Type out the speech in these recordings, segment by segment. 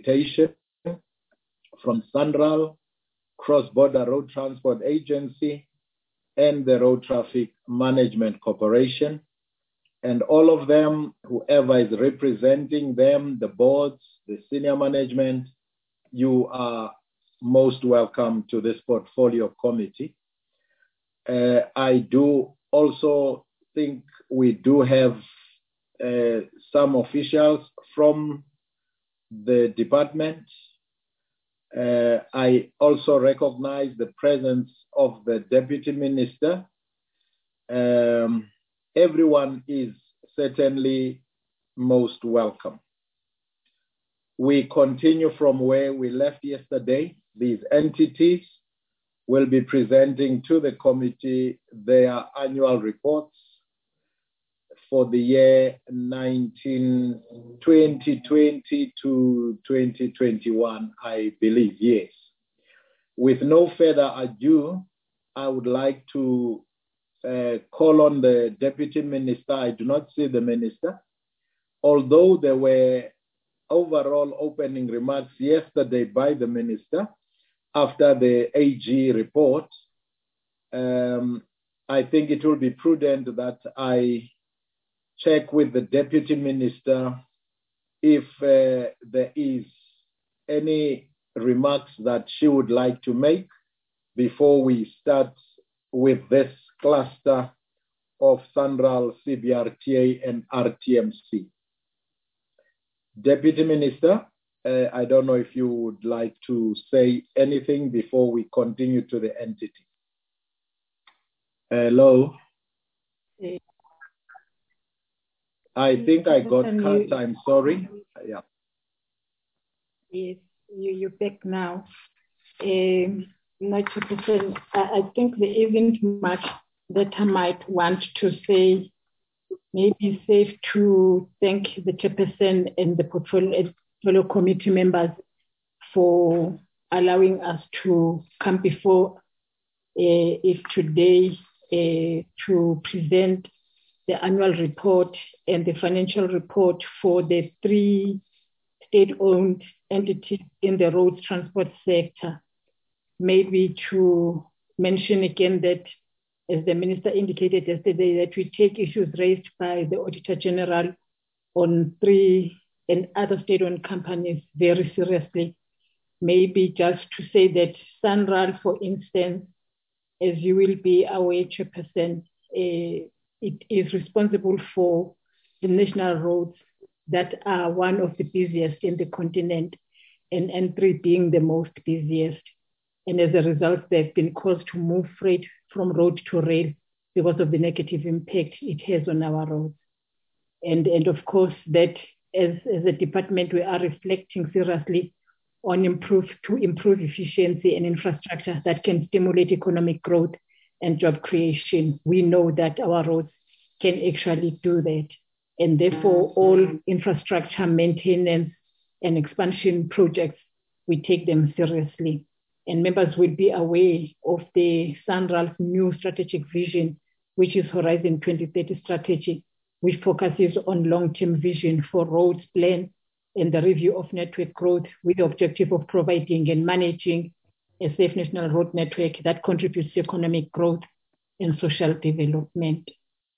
accreditation from SANRAL, Cross-Border Road Transport Agency, and the Road Traffic Management Corporation. And all of them, whoever is representing them, the boards, the senior management, you are most welcome to this portfolio committee. I do also think we do have some officials from the department. I also recognize the presence of the Deputy Minister. Everyone is certainly most welcome. We continue from where we left yesterday. These entities will be presenting to the committee their annual reports for the year 2020 to 2021, I believe, yes. With no further ado, I would like to call on the Deputy Minister. I do not see the Minister. Although there were overall opening remarks yesterday by the Minister after the AG report, I think it will be prudent that I check with the Deputy Minister if there is any remarks that she would like to make before we start with this cluster of SANRAL, CBRTA, and RTMC. Deputy Minister, I don't know if you would like to say anything before we continue to the entity. Hello? I think I got cut. I'm sorry. Yeah. Yes, you're back now. Not to I think there isn't much that I might want to say. Maybe safe to thank the chairperson and the portfolio committee members for allowing us to come before if today to present the annual report and the financial report for the 3 state-owned entities in the road transport sector. Maybe to mention again that, as the Minister indicated yesterday, that we take issues raised by the Auditor General on 3 and other state-owned companies very seriously. Maybe just to say that SANRAL, for instance, as you will be aware, Chairperson, it is responsible for the national roads that are one of the busiest in the continent, and N3 being the most busiest. And as a result, they've been caused to move freight from road to rail because of the negative impact it has on our roads. And of course, that as a department, we are reflecting seriously on improve efficiency and infrastructure that can stimulate economic growth and job creation. We know that our roads can actually do that. And therefore, all infrastructure maintenance and expansion projects, we take them seriously. And members will be aware of the SANRAL's new strategic vision, which is Horizon 2030 strategy, which focuses on long-term vision for roads plan and the review of network growth with the objective of providing and managing a safe national road network that contributes to economic growth and social development.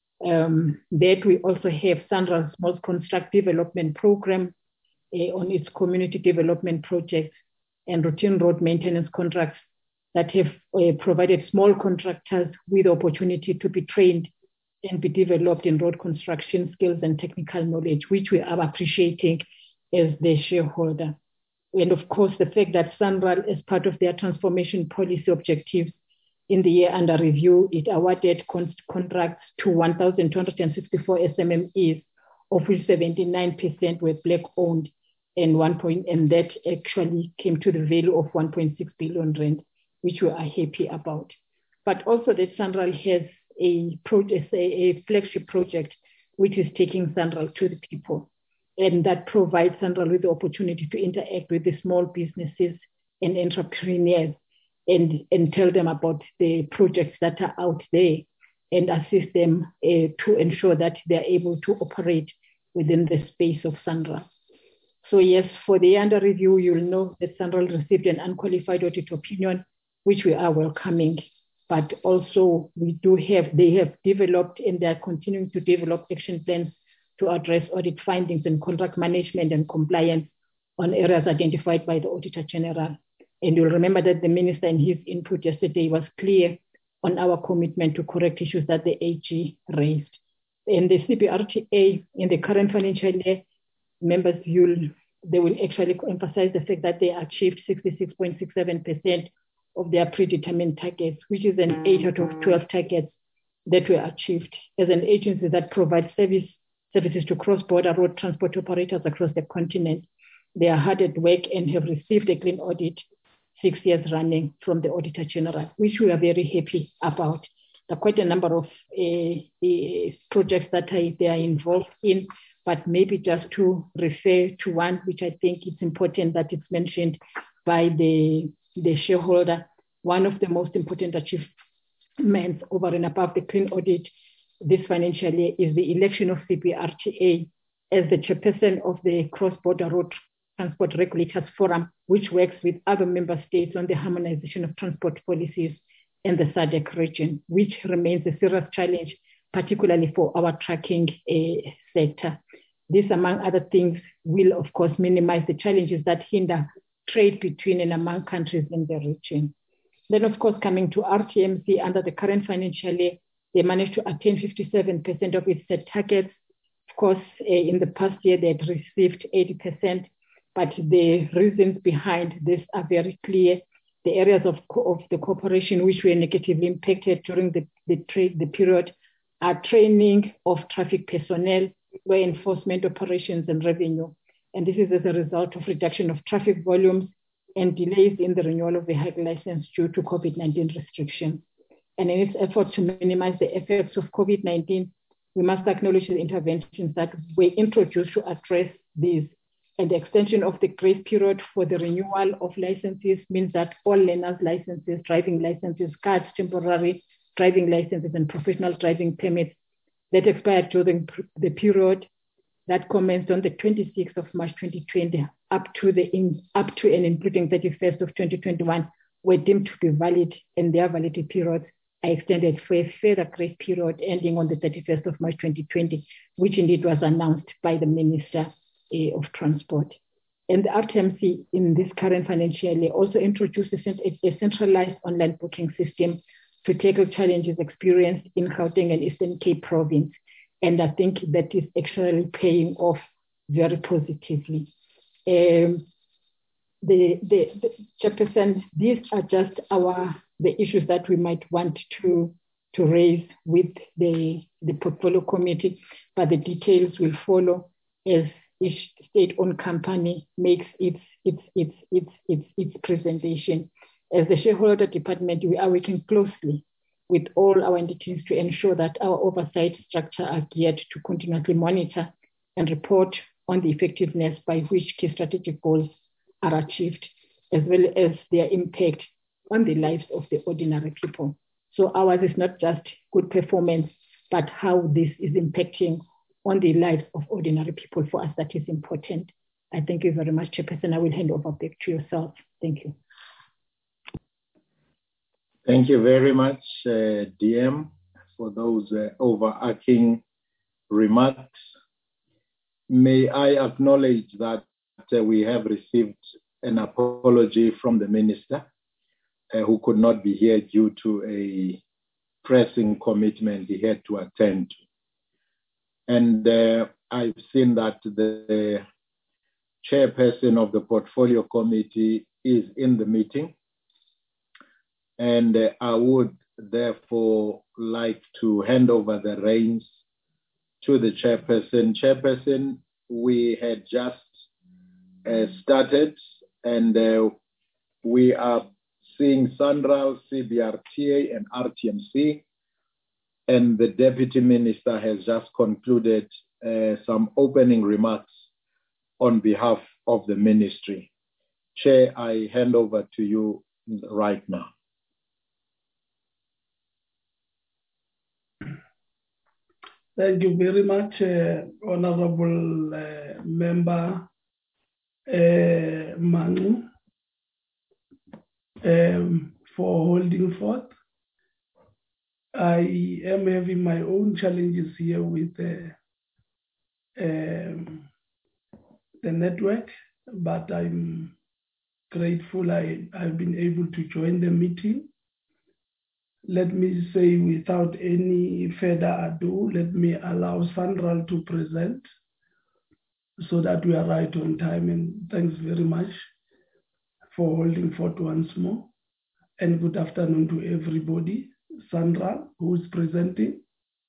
That we also have SANRAL's Small Construct Development Program on its community development projects and routine road maintenance contracts that have provided small contractors with the opportunity to be trained and be developed in road construction skills and technical knowledge, which we are appreciating as the shareholder. And of course, the fact that SANRAL, as part of their transformation policy objectives in the year under review, it awarded contracts to 1,264 SMMEs, of which 79% were Black-owned, and that actually came to the value of 1.6 billion rand, which we are happy about. But also that SANRAL has a flagship project, which is taking SANRAL to the people. And that provides SANRAL with the opportunity to interact with the small businesses and entrepreneurs and tell them about the projects that are out there and assist them to ensure that they're able to operate within the space of SANRAL. So yes, for the under review, you'll know that SANRAL received an unqualified audit opinion, which we are welcoming. But also they have developed and they are continuing to develop action plans to address audit findings and contract management and compliance on areas identified by the Auditor General. And you'll remember that the Minister in his input yesterday was clear on our commitment to correct issues that the AG raised. In the CBRTA, in the current financial year, members, they will actually emphasize the fact that they achieved 66.67% of their predetermined targets, which is an 8 out of 12 targets that were achieved. As an agency that provides services to cross-border road transport operators across the continent, they are hard at work and have received a clean audit 6 years running from the Auditor General, which we are very happy about. There are quite a number of projects that they are involved in, but maybe just to refer to one, which I think it's important that it's mentioned by the shareholder. One of the most important achievements over and above the clean audit this financial year is the election of CBRTA as the chairperson of the Cross-Border Road Transport Regulators Forum, which works with other member states on the harmonization of transport policies in the SADC region, which remains a serious challenge, particularly for our trucking sector. This, among other things, will of course minimize the challenges that hinder trade between and among countries in the region. Then of course, coming to RTMC, under the current financial year, they managed to attain 57% of its set targets. Of course, in the past year, they had received 80%, but the reasons behind this are very clear. The areas of the cooperation which were negatively impacted during the period are training of traffic personnel, law enforcement operations and revenue. And this is as a result of reduction of traffic volumes and delays in the renewal of vehicle license due to COVID-19 restrictions. And in its effort to minimize the effects of COVID-19, we must acknowledge the interventions that were introduced to address these. And the extension of the grace period for the renewal of licenses means that all learners' licenses, driving licenses, cards, temporary driving licenses, and professional driving permits that expired during the period that commenced on the 26th of March 2020 up to and including 31st of 2021 were deemed to be valid, and their validity periods are extended for a further grace period ending on the 31st of March 2020, which indeed was announced by the Minister of Transport. And the RTMC in this current financial year also introduced a centralized online booking system to tackle challenges experienced in Gauteng and Eastern Cape Province. And I think that is actually paying off very positively. The Chairperson, these are just the issues that we might want to raise with the portfolio committee, but the details will follow as each state-owned company makes its presentation. As the shareholder department, we are working closely with all our entities to ensure that our oversight structure are geared to continuously monitor and report on the effectiveness by which key strategic goals are achieved, as well as their impact on the lives of the ordinary people. So ours is not just good performance, but how this is impacting on the lives of ordinary people. For us, that is important. I thank you very much, Chairperson. I will hand over back to yourself. Thank you. Thank you very much, DM, for those overarching remarks. May I acknowledge that we have received an apology from the Minister who could not be here due to a pressing commitment he had to attend to. And I've seen that the chairperson of the portfolio committee is in the meeting. And I would therefore like to hand over the reins to the chairperson. Chairperson, we had just started, and we are seeing SANRAL, CBRTA, and RTMC. And the Deputy Minister has just concluded some opening remarks on behalf of the Ministry. Chair, I hand over to you right now. Thank you very much, Honorable Member Manu, for holding forth. I am having my own challenges here with the network, but I'm grateful I've been able to join the meeting. Let me say, without any further ado, let me allow Sandral to present so that we are right on time. And thanks very much for holding forth once more. And good afternoon to everybody. Sandra, who is presenting.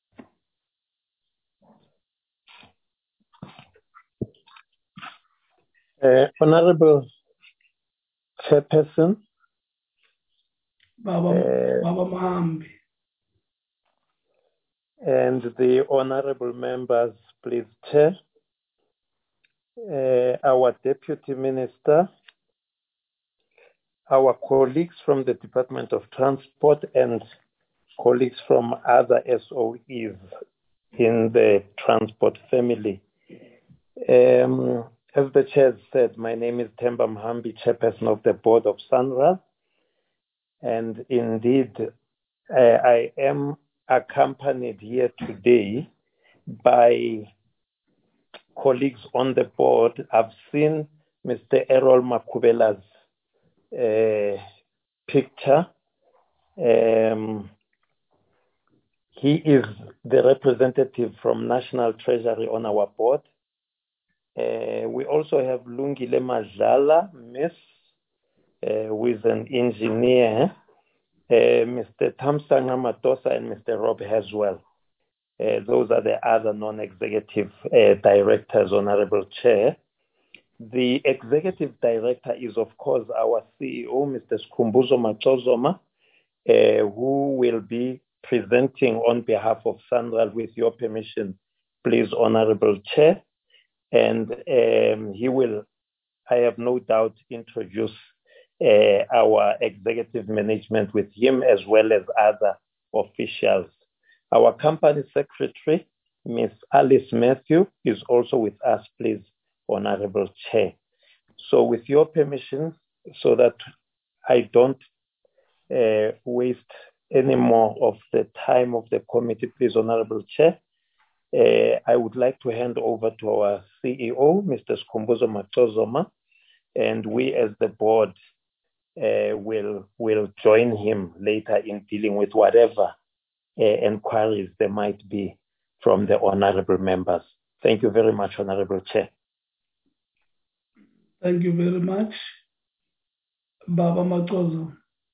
Honorable Chairperson, Baba Mahambi, and the honorable members, please chair, our Deputy Minister, our colleagues from the Department of Transport and colleagues from other SOEs in the transport family. As the chair said, my name is Themba Mahambi, Chairperson of the Board of SANRAL, and indeed I am accompanied here today by colleagues on the board. I've seen Mr. Errol Makubela's picture. He is the representative from National Treasury on our board. We also have Lungile Madlala, Miss, who is an engineer, Mr. Thamsanga Matosa and Mr. Rob Haswell. Those are the other non-executive directors, Honorable Chair. The executive director is, of course, our CEO, Mr. Skhumbuzo Machozoma, who will be presenting on behalf of SANRAL, with your permission, please, Honorable Chair. And he will, I have no doubt, introduce our executive management with him as well as other officials. Our company secretary, Ms. Alice Matthew, is also with us, please, Honorable Chair. So with your permission, so that I don't waste any more of the time of the committee, please, Honorable Chair, I would like to hand over to our CEO, Mr. Skhumbuzo Machozoma, and we as the board will join him later in dealing with whatever inquiries there might be from the honorable members. Thank you very much, Honorable Chair. Thank you very much. Baba Machozo.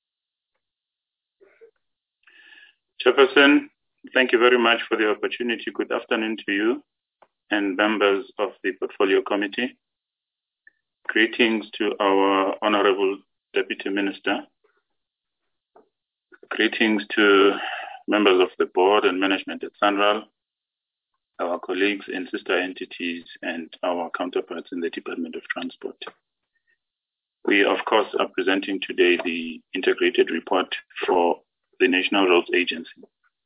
Chairperson, thank you very much for the opportunity. Good afternoon to you and members of the Portfolio Committee. Greetings to our Honorable Deputy Minister. Greetings to members of the board and management at SANRAL, our colleagues in sister entities, and our counterparts in the Department of Transport. We, of course, are presenting today the integrated report for the National Roads Agency.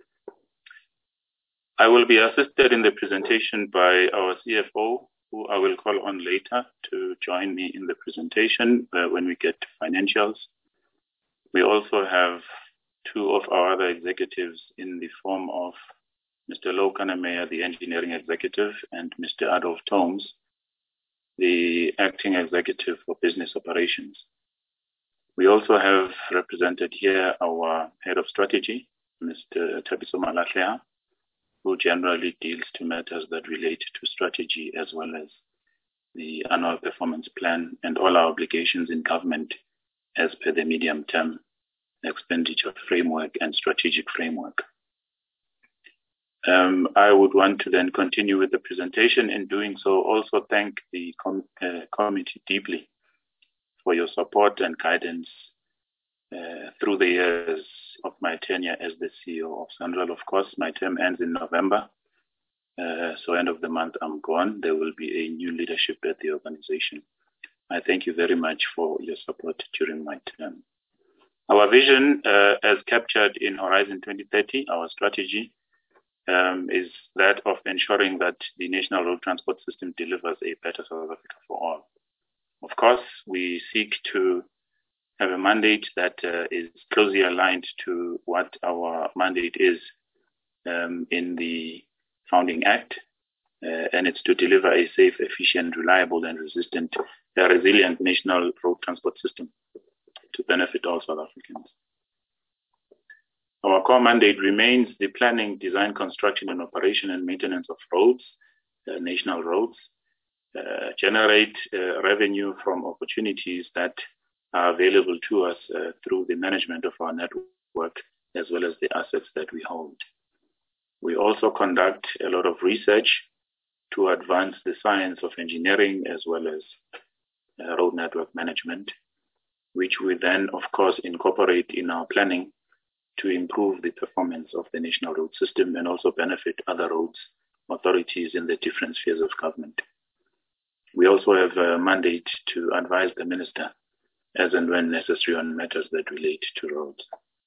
I will be assisted in the presentation by our CFO, who I will call on later to join me in the presentation when we get to financials. We also have two of our other executives in the form of Mr. Louw Kannemeyer, the engineering executive, and Mr. Adolf Tomes, the acting executive for business operations. We also have represented here our head of strategy, Mr. Thabiso Malahlea, who generally deals to matters that relate to strategy as well as the annual performance plan and all our obligations in government as per the medium-term expenditure framework and strategic framework. I would want to then continue with the presentation. In doing so, also thank the committee deeply for your support and guidance through the years of my tenure as the CEO of SANRAL. Of course, my term ends in November, so end of the month I'm gone. There will be a new leadership at the organization. I thank you very much for your support during my term. Our vision, as captured in Horizon 2030, our strategy, is that of ensuring that the national road transport system delivers a better South Africa for all. Of course, we seek to have a mandate that is closely aligned to what our mandate is in the Founding Act, and it's to deliver a safe, efficient, reliable, and resilient national road transport system to benefit all South Africans. Our core mandate remains the planning, design, construction, and operation and maintenance of roads, national roads, generate revenue from opportunities that are available to us through the management of our network, as well as the assets that we hold. We also conduct a lot of research to advance the science of engineering as well as road network management, which we then, of course, incorporate in our planning to improve the performance of the national road system and also benefit other roads authorities in the different spheres of government. We also have a mandate to advise the minister as and when necessary on matters that relate to roads.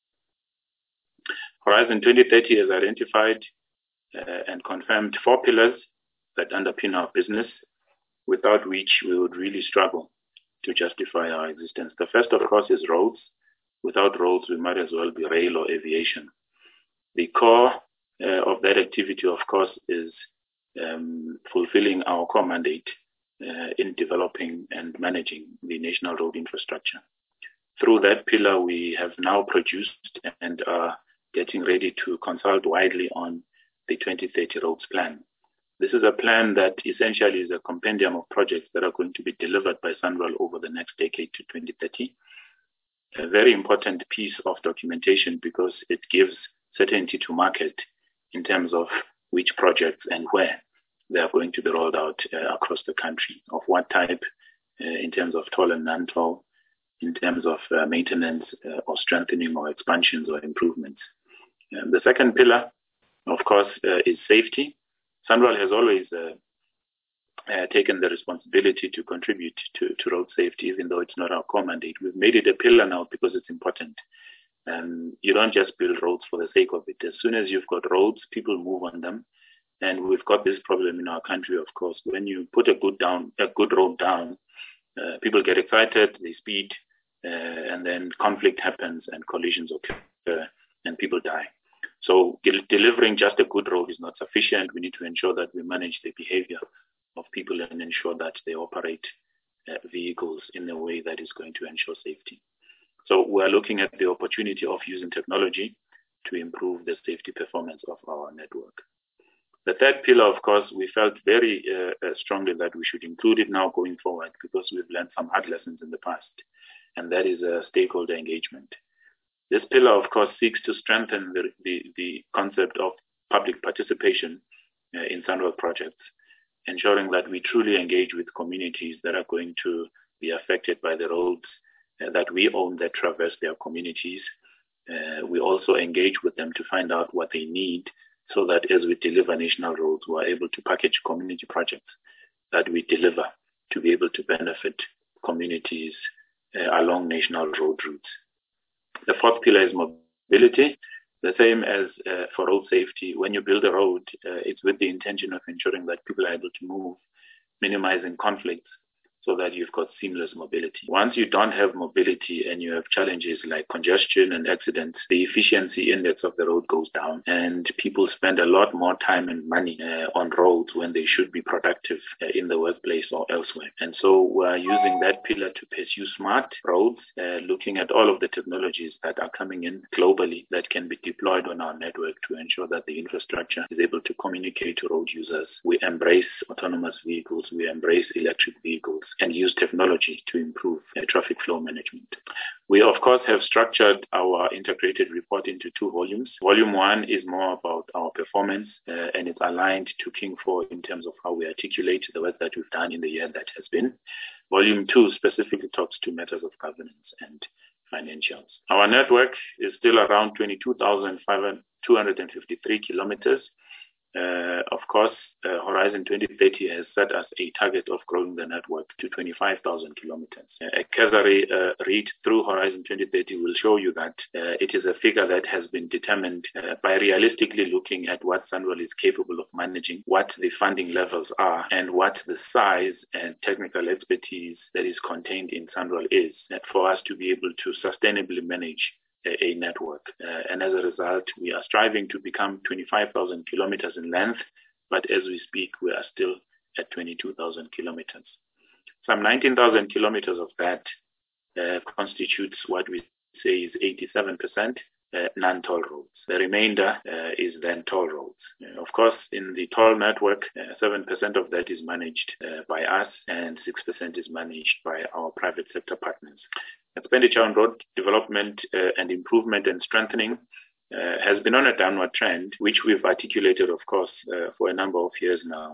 Horizon 2030 has identified and confirmed 4 pillars that underpin our business, without which we would really struggle to justify our existence. The first, of course, is roads. Without roads, we might as well be rail or aviation. The core of that activity, of course, is fulfilling our core mandate in developing and managing the national road infrastructure. Through that pillar, we have now produced and are getting ready to consult widely on the 2030 roads plan. This is a plan that essentially is a compendium of projects that are going to be delivered by SANRAL over the next decade to 2030. A very important piece of documentation because it gives certainty to market in terms of which projects and where they are going to be rolled out across the country, of what type in terms of toll and non-toll, in terms of maintenance or strengthening or expansions or improvements. The second pillar, of course, is safety. SANRAL has always taken the responsibility to contribute to road safety, even though it's not our core mandate. We've made it a pillar now because it's important. You don't just build roads for the sake of it. As soon as you've got roads, people move on them. And we've got this problem in our country, of course. When you put a good road down, people get excited, they speed, and then conflict happens and collisions occur and people die. So delivering just a good road is not sufficient. We need to ensure that we manage the behavior of people and ensure that they operate vehicles in a way that is going to ensure safety. So we're looking at the opportunity of using technology to improve the safety performance of our network. The third pillar, of course, we felt very strongly that we should include it now going forward because we've learned some hard lessons in the past, and that is stakeholder engagement. This pillar, of course, seeks to strengthen the concept of public participation in SANRAL projects, ensuring that we truly engage with communities that are going to be affected by the roads that we own that traverse their communities. We also engage with them to find out what they need so that as we deliver national roads, we are able to package community projects that we deliver to be able to benefit communities along national road routes. The fourth pillar is mobility. The same as for road safety. When you build a road, it's with the intention of ensuring that people are able to move, minimizing conflicts, so that you've got seamless mobility. Once you don't have mobility and you have challenges like congestion and accidents, the efficiency index of the road goes down and people spend a lot more time and money on roads when they should be productive in the workplace or elsewhere. And so we're using that pillar to pursue smart roads, looking at all of the technologies that are coming in globally that can be deployed on our network to ensure that the infrastructure is able to communicate to road users. We embrace autonomous vehicles, we embrace electric vehicles, and use technology to improve traffic flow management. We, of course, have structured our integrated report into 2 volumes. Volume 1 is more about our performance, and it's aligned to King 4 in terms of how we articulate the work that we've done in the year that has been. Volume 2 specifically talks to matters of governance and financials. Our network is still around 22,253 kilometers. Of course, Horizon 2030 has set us a target of growing the network to 25,000 kilometers. A cursory read through Horizon 2030 will show you that it is a figure that has been determined by realistically looking at what SANRAL is capable of managing, what the funding levels are, and what the size and technical expertise that is contained in SANRAL is, for us to be able to sustainably manage a network. And as a result, we are striving to become 25,000 kilometers in length, but as we speak, we are still at 22,000 kilometers. Some 19,000 kilometers of that constitutes what we say is 87% non-toll roads. The remainder is then toll roads. Of course, in the toll network, 7% of that is managed by us and 6% is managed by our private sector partners. Expenditure on road development and improvement and strengthening has been on a downward trend, which we've articulated, of course, for a number of years now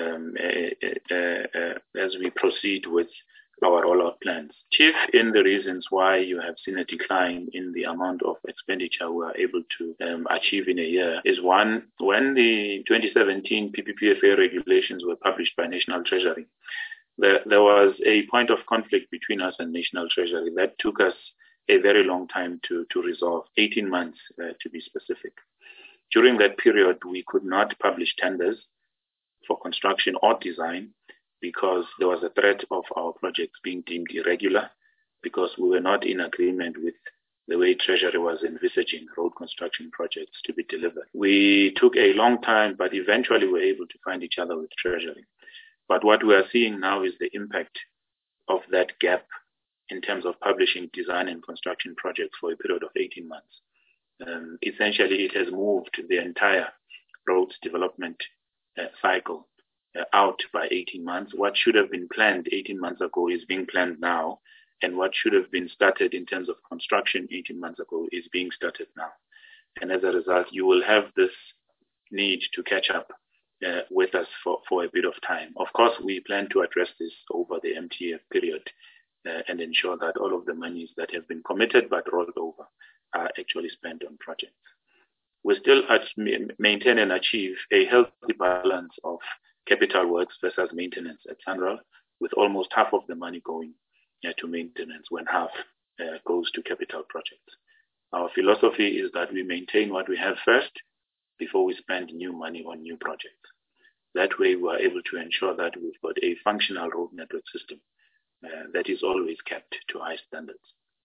as we proceed with our rollout plans. Chief in the reasons why you have seen a decline in the amount of expenditure we are able to achieve in a year is one, when the 2017 PPPFA regulations were published by National Treasury, there was a point of conflict between us and National Treasury that took us a very long time to resolve, 18 months to be specific. During that period, we could not publish tenders for construction or design because there was a threat of our projects being deemed irregular because we were not in agreement with the way Treasury was envisaging road construction projects to be delivered. We took a long time, but eventually we were able to find each other with Treasury. But what we are seeing now is the impact of that gap in terms of publishing design and construction projects for a period of 18 months. Essentially, it has moved the entire roads development cycle out by 18 months. What should have been planned 18 months ago is being planned now, and what should have been started in terms of construction 18 months ago is being started now. And as a result, you will have this need to catch up with us for a bit of time. Of course, we plan to address this over the MTF period and ensure that all of the monies that have been committed but rolled over are actually spent on projects. We still maintain and achieve a healthy balance of capital works versus maintenance at SANRAL, with almost half of the money going to maintenance when half goes to capital projects. Our philosophy is that we maintain what we have first before we spend new money on new projects. That way, we are able to ensure that we've got a functional road network system that is always kept to high standards.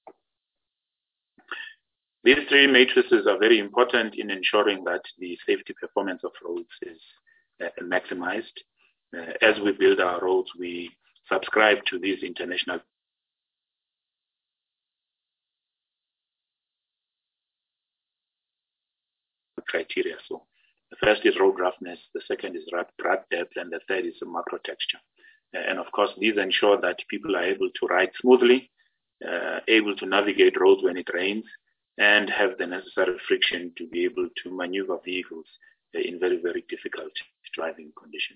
These three matrices are very important in ensuring that the safety performance of roads is maximized. As we build our roads, we subscribe to these international criteria. So the first is road roughness, the second is rut depth, and the third is macro texture. And of course, these ensure that people are able to ride smoothly, able to navigate roads when it rains, and have the necessary friction to be able to maneuver vehicles in very, very difficult driving conditions.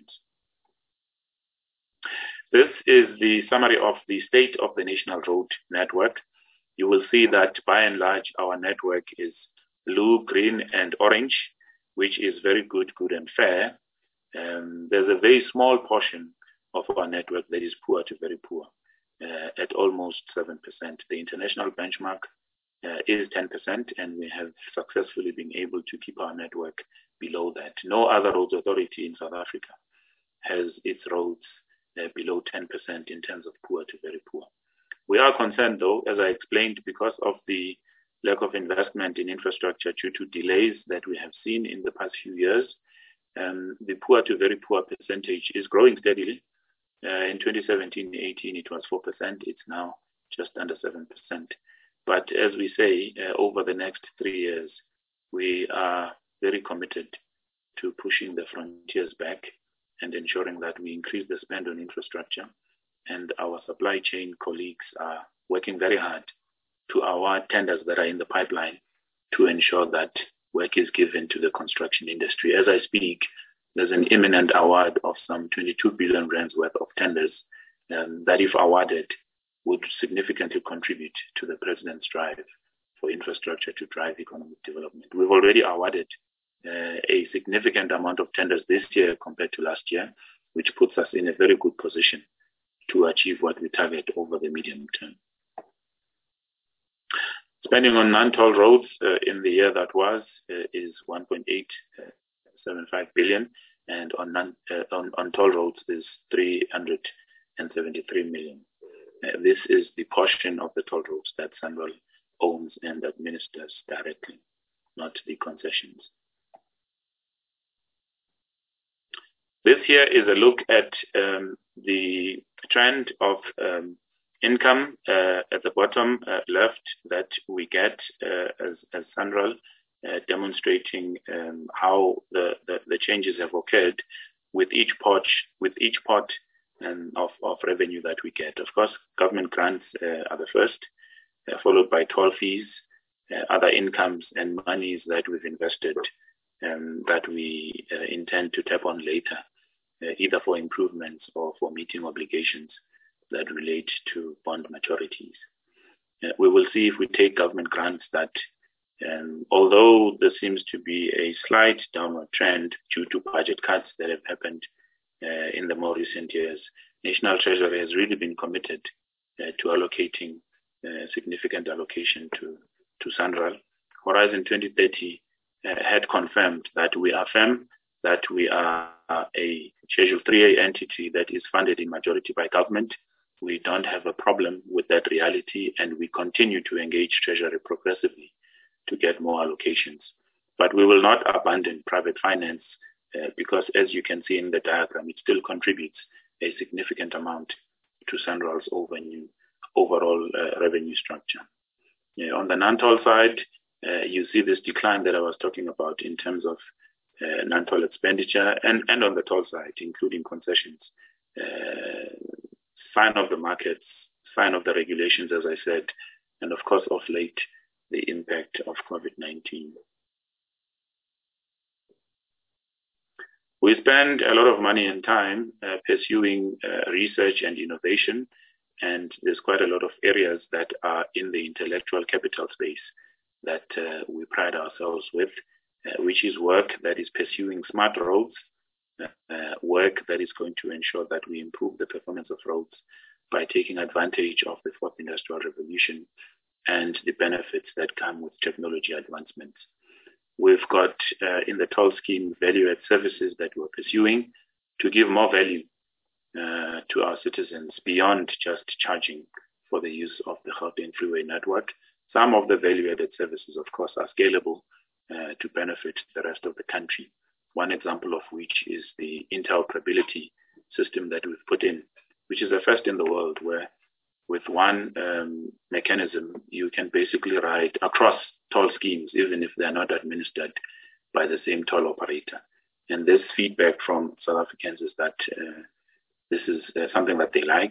This is the summary of the state of the national road network. You will see that by and large, our network is blue, green, and orange, which is very good, good, and fair. There's a very small portion of our network that is poor to very poor, at almost 7%. The international benchmark is 10%, and we have successfully been able to keep our network below that. No other roads authority in South Africa has its roads below 10% in terms of poor to very poor. We are concerned, though, as I explained, because of the lack of investment in infrastructure due to delays that we have seen in the past few years. The poor to very poor percentage is growing steadily. In 2017-18, it was 4%. It's now just under 7%. But as we say, over the next 3 years, we are very committed to pushing the frontiers back and ensuring that we increase the spend on infrastructure. And our supply chain colleagues are working very hard to award tenders that are in the pipeline to ensure that work is given to the construction industry. As I speak, there's an imminent award of some 22 billion rands worth of tenders that, if awarded, would significantly contribute to the President's drive for infrastructure to drive economic development. We've already awarded a significant amount of tenders this year compared to last year, which puts us in a very good position to achieve what we target over the medium term. Spending on non-toll roads in the year that was is 1.875 billion, and on toll roads is 373 million. This is the portion of the toll roads that SANRAL owns and administers directly, not the concessions. This here is a look at the trend of income at the bottom left that we get as SANRAL, demonstrating how the changes have occurred with each pot of revenue that we get. Of course, government grants are the first, followed by toll fees, other incomes and monies that we've invested that we intend to tap on later, either for improvements or for meeting obligations that relate to bond maturities. We will see if we take government grants that, although there seems to be a slight downward trend due to budget cuts that have happened in the more recent years, National Treasury has really been committed to allocating significant allocation to SANRAL. Horizon 2030 had confirmed that we are firm, that we are a Schedule 3A entity that is funded in majority by government. We don't have a problem with that reality, and we continue to engage Treasury progressively to get more allocations. But we will not abandon private finance because, as you can see in the diagram, it still contributes a significant amount to SANRAL's overall revenue structure. On the non-toll side, you see this decline that I was talking about in terms of non-toll expenditure and on the toll side, including concessions. Sign of the markets, sign of the regulations, as I said, and of course, of late, the impact of COVID-19. We spend a lot of money and time pursuing research and innovation, and there's quite a lot of areas that are in the intellectual capital space that we pride ourselves with, which is work that is pursuing smart roads, work that is going to ensure that we improve the performance of roads by taking advantage of the fourth industrial revolution and the benefits that come with technology advancements. We've got in the toll scheme value-add services that we're pursuing to give more value to our citizens beyond just charging for the use of the Gauteng freeway network. Some of the value-added services, of course, are scalable to benefit the rest of the country. One example of which is the interoperability system that we've put in, which is the first in the world, where with one mechanism, you can basically ride across toll schemes, even if they're not administered by the same toll operator. And this feedback from South Africans is that this is something that they like.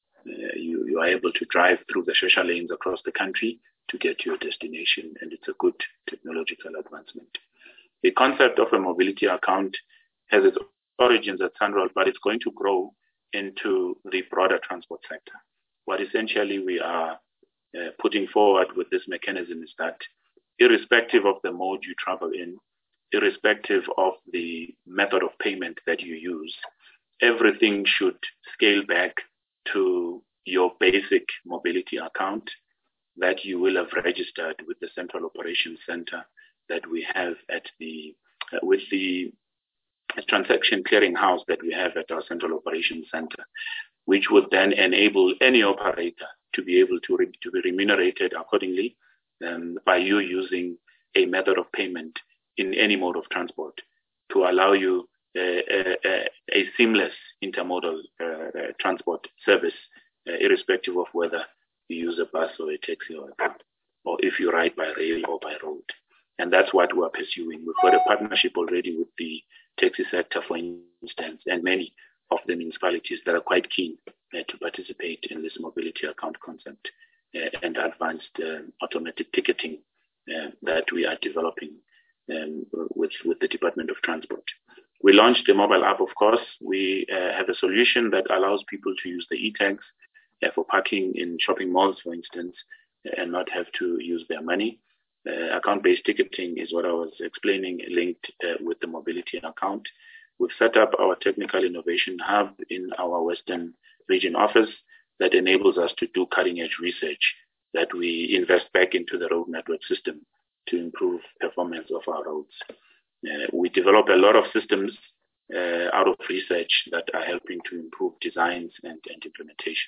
You are able to drive through the Shesha lanes across the country to get to your destination, and it's a good technological advancement. The concept of a mobility account has its origins at SANRAL, but it's going to grow into the broader transport sector. What essentially we are putting forward with this mechanism is that irrespective of the mode you travel in, irrespective of the method of payment that you use, everything should scale back to your basic mobility account that you will have registered with the Central Operations Center that we have at with the transaction clearing house that we have at our Central Operations Center, which would then enable any operator to be able to be remunerated accordingly by you using a method of payment in any mode of transport to allow you a seamless intermodal transport service, irrespective of whether you use a bus or a taxi or if you ride by rail or by road. And that's what we're pursuing. We've got a partnership already with the taxi sector, for instance, and many of the municipalities that are quite keen to participate in this mobility account concept and advanced automatic ticketing that we are developing with the Department of Transport. We launched a mobile app, of course. We have a solution that allows people to use the e-tags for parking in shopping malls, for instance, and not have to use their money. Account-based ticketing is what I was explaining, linked with the mobility account. We've set up our technical innovation hub in our Western region office that enables us to do cutting-edge research that we invest back into the road network system to improve performance of our roads. We develop a lot of systems out of research that are helping to improve designs and implementation.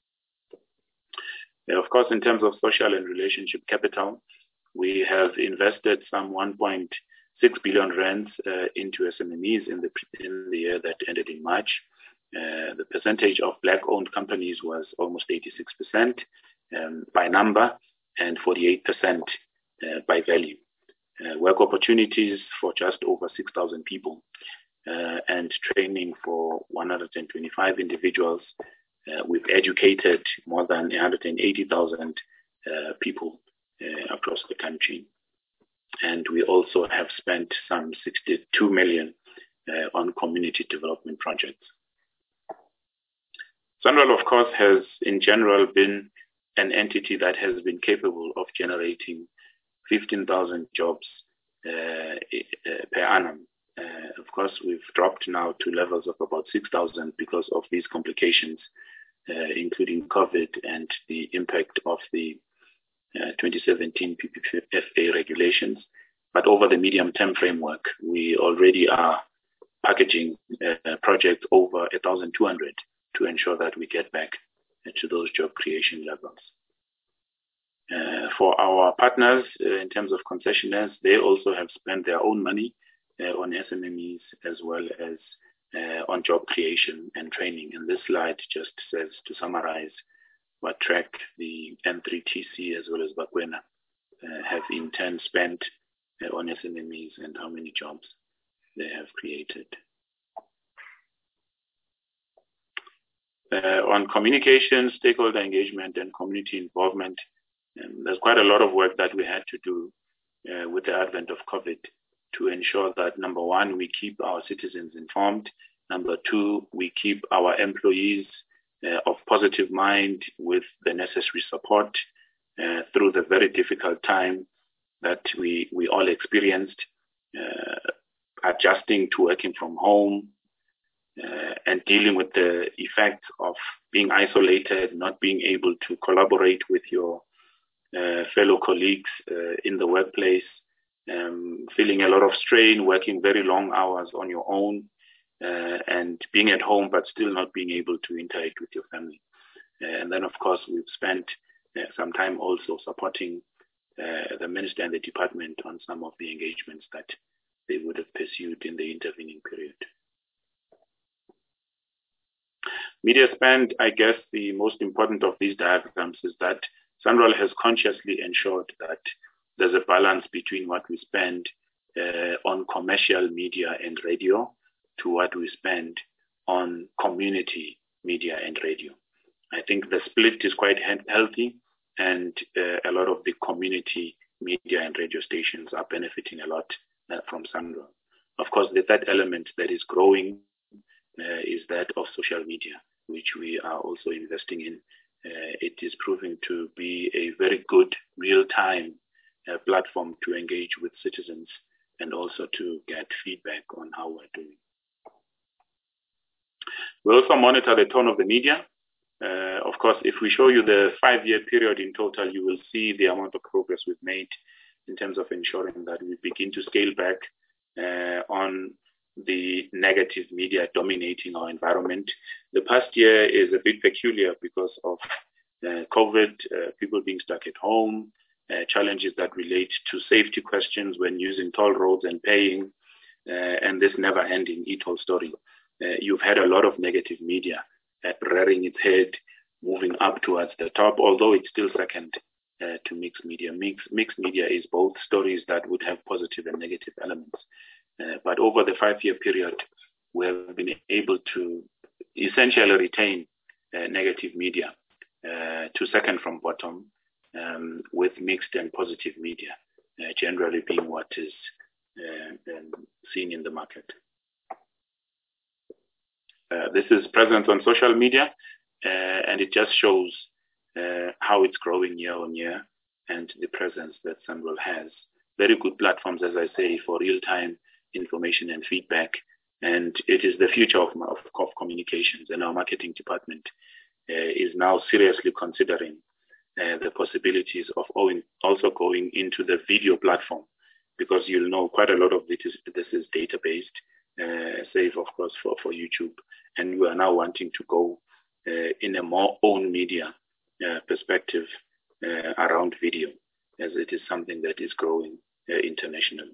Of course, in terms of social and relationship capital, we have invested some 1.6 billion rands into SMMEs in the year that ended in March. The percentage of Black-owned companies was almost 86% by number and 48% by value. Work opportunities for just over 6,000 people and training for 125 individuals. We've educated more than 180,000 people across the country. And we also have spent some 62 million on community development projects. SANRAL, of course, has in general been an entity that has been capable of generating 15,000 jobs per annum. Of course, we've dropped now to levels of about 6,000 because of these complications, including COVID and the impact of the 2017 PPFA regulations. But over the medium-term framework, we already are packaging projects over 1,200 to ensure that we get back to those job creation levels. For our partners, in terms of concessionaires, they also have spent their own money on SMMEs as well as on job creation and training. And this slide just says, to summarize, what track the N3TC as well as Bakwena have in turn spent on SMMEs and how many jobs they have created. On communication, stakeholder engagement, and community involvement, there's quite a lot of work that we had to do with the advent of COVID to ensure that, number one, we keep our citizens informed. Number two, we keep our employees of positive mind with the necessary support through the very difficult time that we all experienced, adjusting to working from home and dealing with the effects of being isolated, not being able to collaborate with your fellow colleagues in the workplace, feeling a lot of strain, working very long hours on your own, and being at home but still not being able to interact with your family. And then, of course, we've spent some time also supporting the minister and the department on some of the engagements that they would have pursued in the intervening period. Media spend, I guess the most important of these diagrams is that SANRAL has consciously ensured that there's a balance between what we spend on commercial media and radio to what we spend on community media and radio. I think the split is quite healthy, and a lot of the community media and radio stations are benefiting a lot from SANRAL. Of course, the third element that is growing is that of social media, which we are also investing in. It is proving to be a very good real-time platform to engage with citizens and also to get feedback on how we're doing. We also monitor the tone of the media. Of course, if we show you the 5-year period in total, you will see the amount of progress we've made in terms of ensuring that we begin to scale back on the negative media dominating our environment. The past year is a bit peculiar because of COVID, people being stuck at home, challenges that relate to safety questions when using toll roads and paying, and this never-ending e-toll story. You've had a lot of negative media rearing its head, moving up towards the top, although it's still second to mixed media. Mixed media is both stories that would have positive and negative elements. But over the 5-year period, we have been able to essentially retain negative media to second from bottom, with mixed and positive media generally being what is seen in the market. This is presence on social media, and it just shows how it's growing year on year. and the presence that SANRAL has. Very good platforms, as I say, for real-time information and feedback. And it is the future of communications, and our marketing department is now seriously considering the possibilities of also going into the video platform, because you'll know quite a lot of this is data-based, save, of course, for YouTube. And we are now wanting to go in a more own media perspective around video, as it is something that is growing internationally.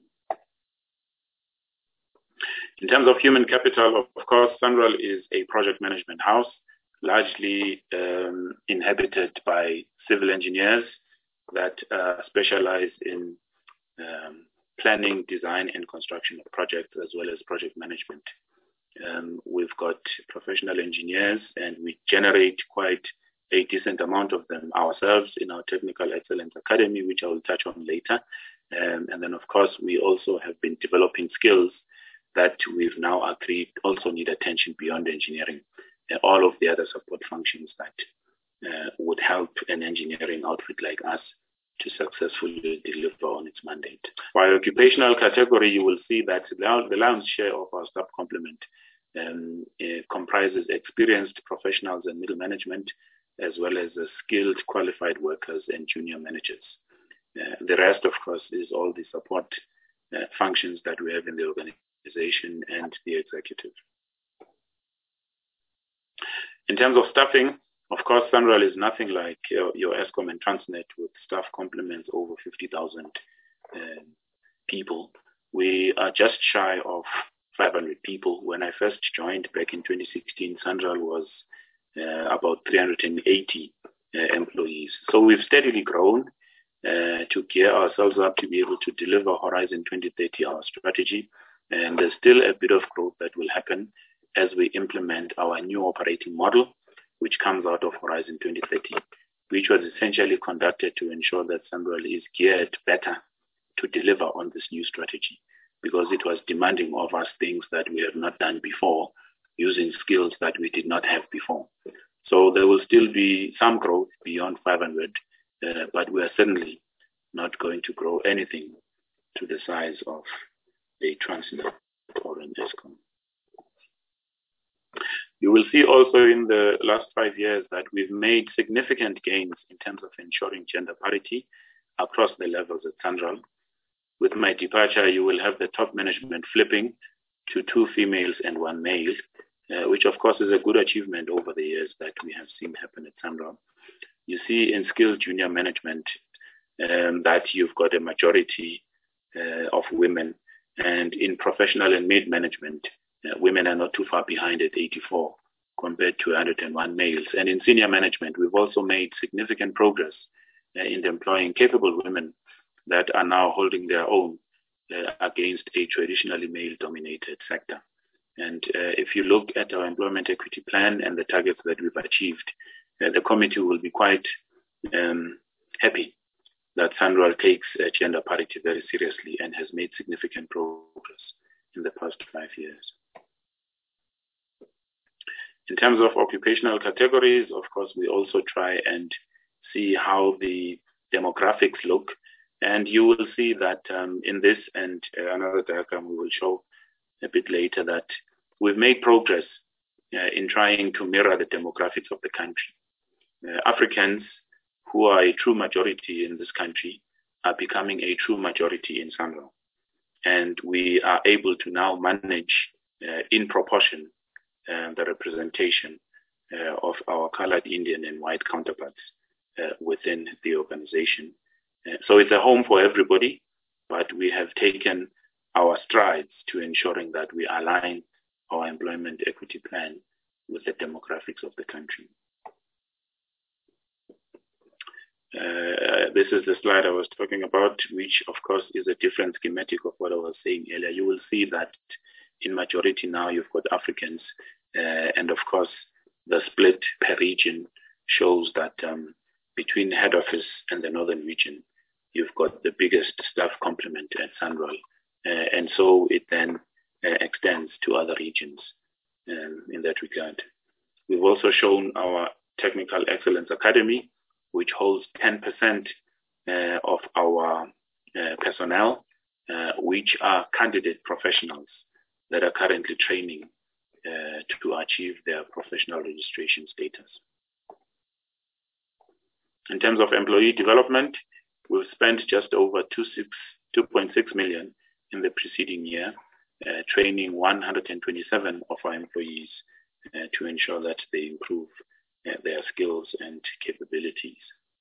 In terms of human capital, of course, SANRAL is a project management house, largely inhabited by civil engineers that specialize in planning, design, and construction of projects, as well as project management. We've got professional engineers, and we generate quite a decent amount of them ourselves in our Technical Excellence Academy, which I will touch on later. And then, of course, we also have been developing skills that we've now agreed also need attention beyond engineering, and all of the other support functions that would help an engineering outfit like us to successfully deliver on its mandate. By occupational category, you will see that the lion's share of our staff complement comprises experienced professionals and middle management, as well as skilled, qualified workers and junior managers. The rest, of course, is all the support functions that we have in the organization and the executive. In terms of staffing, of course, SANRAL is nothing like your Eskom and Transnet with staff complements over 50,000 people. We are just shy of 500 people. When I first joined back in 2016, SANRAL was about 380 employees. So we've steadily grown to gear ourselves up to be able to deliver Horizon 2030, our strategy. And there's still a bit of growth that will happen as we implement our new operating model, which comes out of Horizon 2030, which was essentially conducted to ensure that SANRAL is geared better to deliver on this new strategy, because it was demanding of us things that we have not done before, using skills that we did not have before. So there will still be some growth beyond 500, but we are certainly not going to grow anything to the size of a Transnet or an Eskom. You will see also in the last 5 years that we've made significant gains in terms of ensuring gender parity across the levels at SANRAL. With my departure, you will have the top management flipping to 2 females and 1 male, which of course is a good achievement over the years that we have seen happen at SANRAL. You see in skilled junior management that you've got a majority of women, and in professional and mid management, women are not too far behind at 84 compared to 101 males. And in senior management, we've also made significant progress in employing capable women that are now holding their own against a traditionally male-dominated sector. And if you look at our employment equity plan and the targets that we've achieved, the committee will be quite happy that SANRAL takes gender parity very seriously and has made significant progress in the past 5 years. In terms of occupational categories, of course, we also try and see how the demographics look. And you will see that in this and another diagram we will show a bit later that we've made progress in trying to mirror the demographics of the country. Africans, who are a true majority in this country, are becoming a true majority in SANRAL. And we are able to now manage in proportion the representation of our colored Indian and white counterparts within the organization. So it's a home for everybody, but we have taken our strides to ensuring that we align our employment equity plan with the demographics of the country. This is the slide I was talking about, which of course is a different schematic of what I was saying earlier. You will see that in majority now you've got Africans, and of course the split per region shows that between head office and the northern region, you've got the biggest staff complement at SANRAL, and so it then extends to other regions in that regard. We've also shown our Technical Excellence Academy, which holds 10% of our personnel, which are candidate professionals that are currently training to achieve their professional registration status. In terms of employee development, we've spent just over 2.6 million in the preceding year, training 127 of our employees to ensure that they improve their skills and capabilities.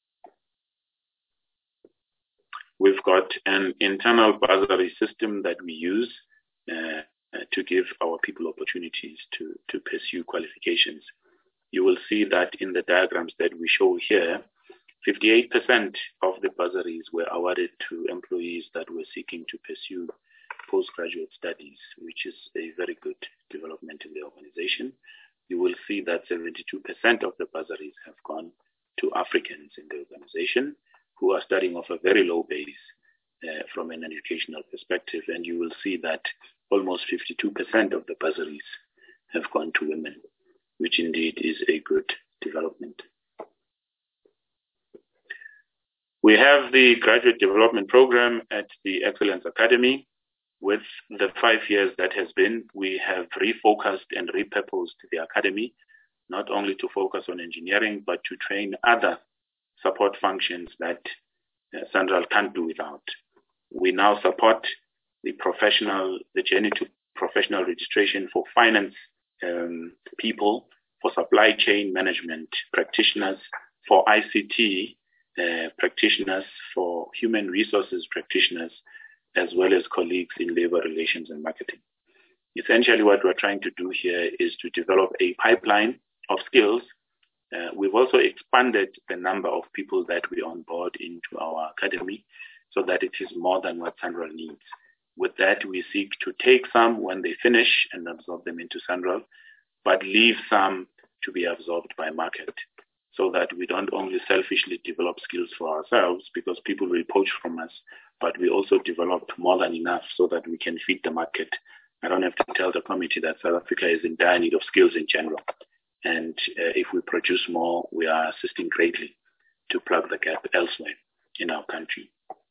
We've got an internal bursary system that we use to give our people opportunities to pursue qualifications. You will see that in the diagrams that we show here, 58% of the bursaries were awarded to employees that were seeking to pursue postgraduate studies, which is a very good development in the organization. You will see that 72% of the bursaries have gone to Africans in the organization who are starting off a very low base from an educational perspective. And you will see that almost 52% of the bursaries have gone to women, which indeed is a good development. We have the graduate development program at the Excellence Academy. With the 5 years that has been, we have refocused and repurposed the academy, not only to focus on engineering, but to train other support functions that SANRAL can't do without. We now support the journey to professional registration for finance people, for supply chain management practitioners, for ICT practitioners, for human resources practitioners, as well as colleagues in labor relations and marketing. Essentially, what we're trying to do here is to develop a pipeline of skills. We've also expanded the number of people that we onboard into our academy so that it is more than what SANRAL needs. With that, we seek to take some when they finish and absorb them into SANRAL, but leave some to be absorbed by market, so that we don't only selfishly develop skills for ourselves because people will poach from us, but we also developed more than enough so that we can feed the market. I don't have to tell the committee that South Africa is in dire need of skills in general. And if we produce more, we are assisting greatly to plug the gap elsewhere in our country.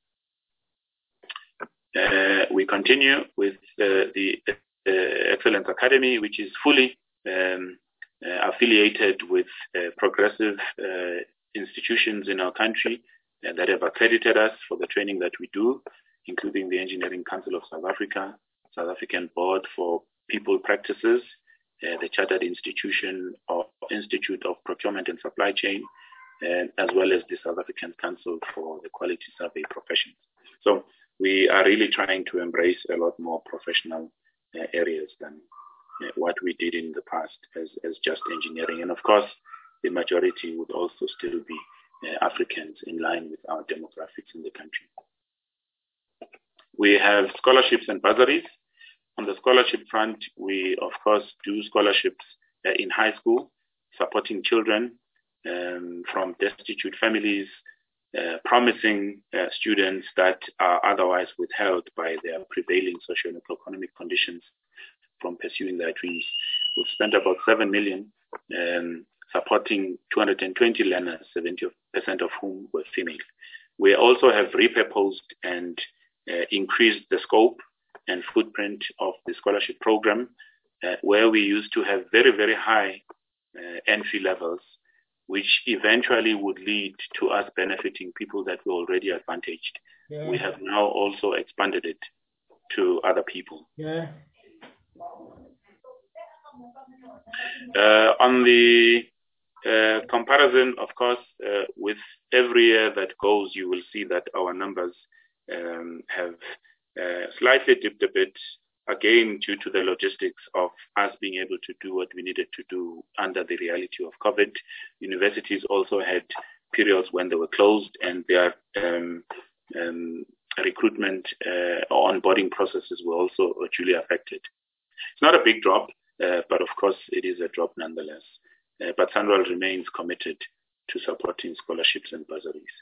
We continue with the Excellence Academy, which is fully affiliated with progressive institutions in our country that have accredited us for the training that we do, including the Engineering Council of South Africa, South African Board for People Practices, the Chartered Institute of Procurement and Supply Chain, as well as the South African Council for the Quality Survey Professions. So we are really trying to embrace a lot more professional areas than what we did in the past as just engineering. And of course, the majority would also still be Africans in line with our demographics in the country. We have scholarships and bursaries. On the scholarship front, we of course do scholarships in high school, supporting children from destitute families, promising students that are otherwise withheld by their prevailing socio-economic conditions from pursuing their dreams. We've spent about 7 million supporting 220 learners, 70% of whom were female. We also have repurposed and increased the scope and footprint of the scholarship program, where we used to have very, very high entry levels, which eventually would lead to us benefiting people that were already advantaged. Yeah. We have now also expanded it to other people. Yeah. On the comparison, of course, with every year that goes, you will see that our numbers have slightly dipped a bit, again, due to the logistics of us being able to do what we needed to do under the reality of COVID. Universities also had periods when they were closed and their recruitment or onboarding processes were also duly affected. It's not a big drop, but of course it is a drop nonetheless. But SANRAL remains committed to supporting scholarships and bursaries.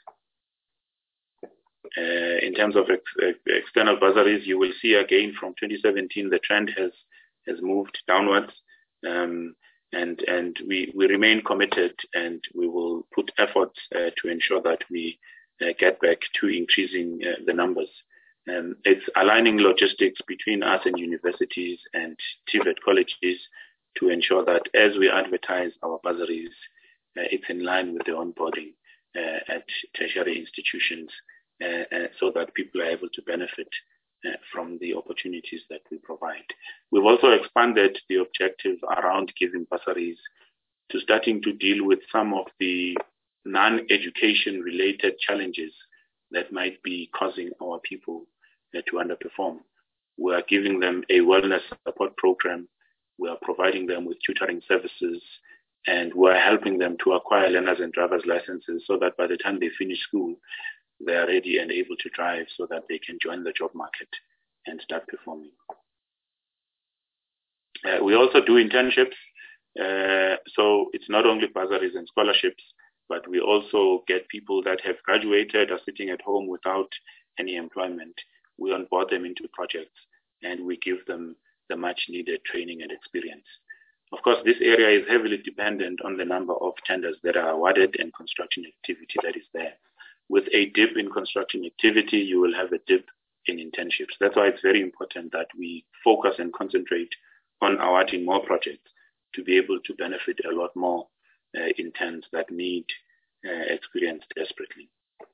In terms of external bursaries, you will see again from 2017 the trend has moved downwards, and we remain committed, and we will put efforts to ensure that we get back to increasing the numbers. It's aligning logistics between us and universities and TVET colleges to ensure that as we advertise our bursaries, it's in line with the onboarding at tertiary institutions so that people are able to benefit from the opportunities that we provide. We've also expanded the objective around giving bursaries to starting to deal with some of the non-education related challenges that might be causing our people to underperform. We are giving them a wellness support program. We are providing them with tutoring services, and we are helping them to acquire learners and driver's licenses so that by the time they finish school, they are ready and able to drive so that they can join the job market and start performing. We also do internships. So it's not only bursaries and scholarships, but we also get people that have graduated or sitting at home without any employment. We onboard them into projects and we give them the much needed training and experience. Of course, this area is heavily dependent on the number of tenders that are awarded and construction activity that is there. With a dip in construction activity, you will have a dip in internships. That's why it's very important that we focus and concentrate on awarding more projects to be able to benefit a lot more interns that need experience desperately.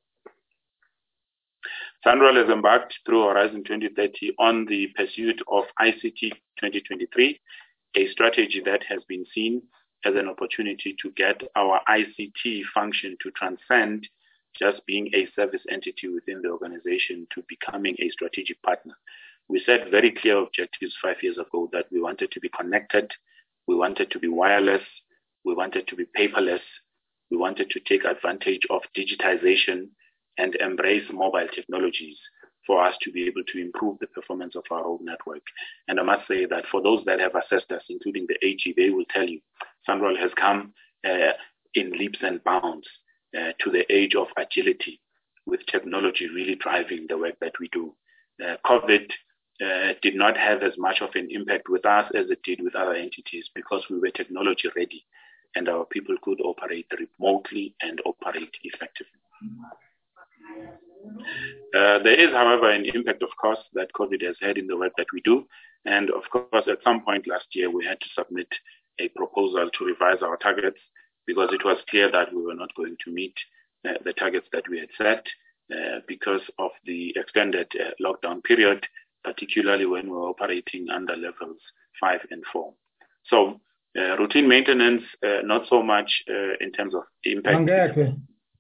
SANRAL has embarked through Horizon 2030 on the pursuit of ICT 2023, a strategy that has been seen as an opportunity to get our ICT function to transcend just being a service entity within the organization to becoming a strategic partner. We set very clear objectives 5 years ago that we wanted to be connected, we wanted to be wireless, we wanted to be paperless, we wanted to take advantage of digitization and embrace mobile technologies for us to be able to improve the performance of our road network. And I must say that for those that have assessed us, including the AG, they will tell you SANRAL has come in leaps and bounds to the age of agility, with technology really driving the work that we do. COVID did not have as much of an impact with us as it did with other entities because we were technology ready and our people could operate remotely and operate effectively. There is, however, an impact, of course, that COVID has had in the work that we do. And of course, at some point last year, we had to submit a proposal to revise our targets because it was clear that we were not going to meet the targets that we had set because of the extended lockdown period, particularly when we were operating under levels 5 and 4. So routine maintenance, not so much in terms of impact.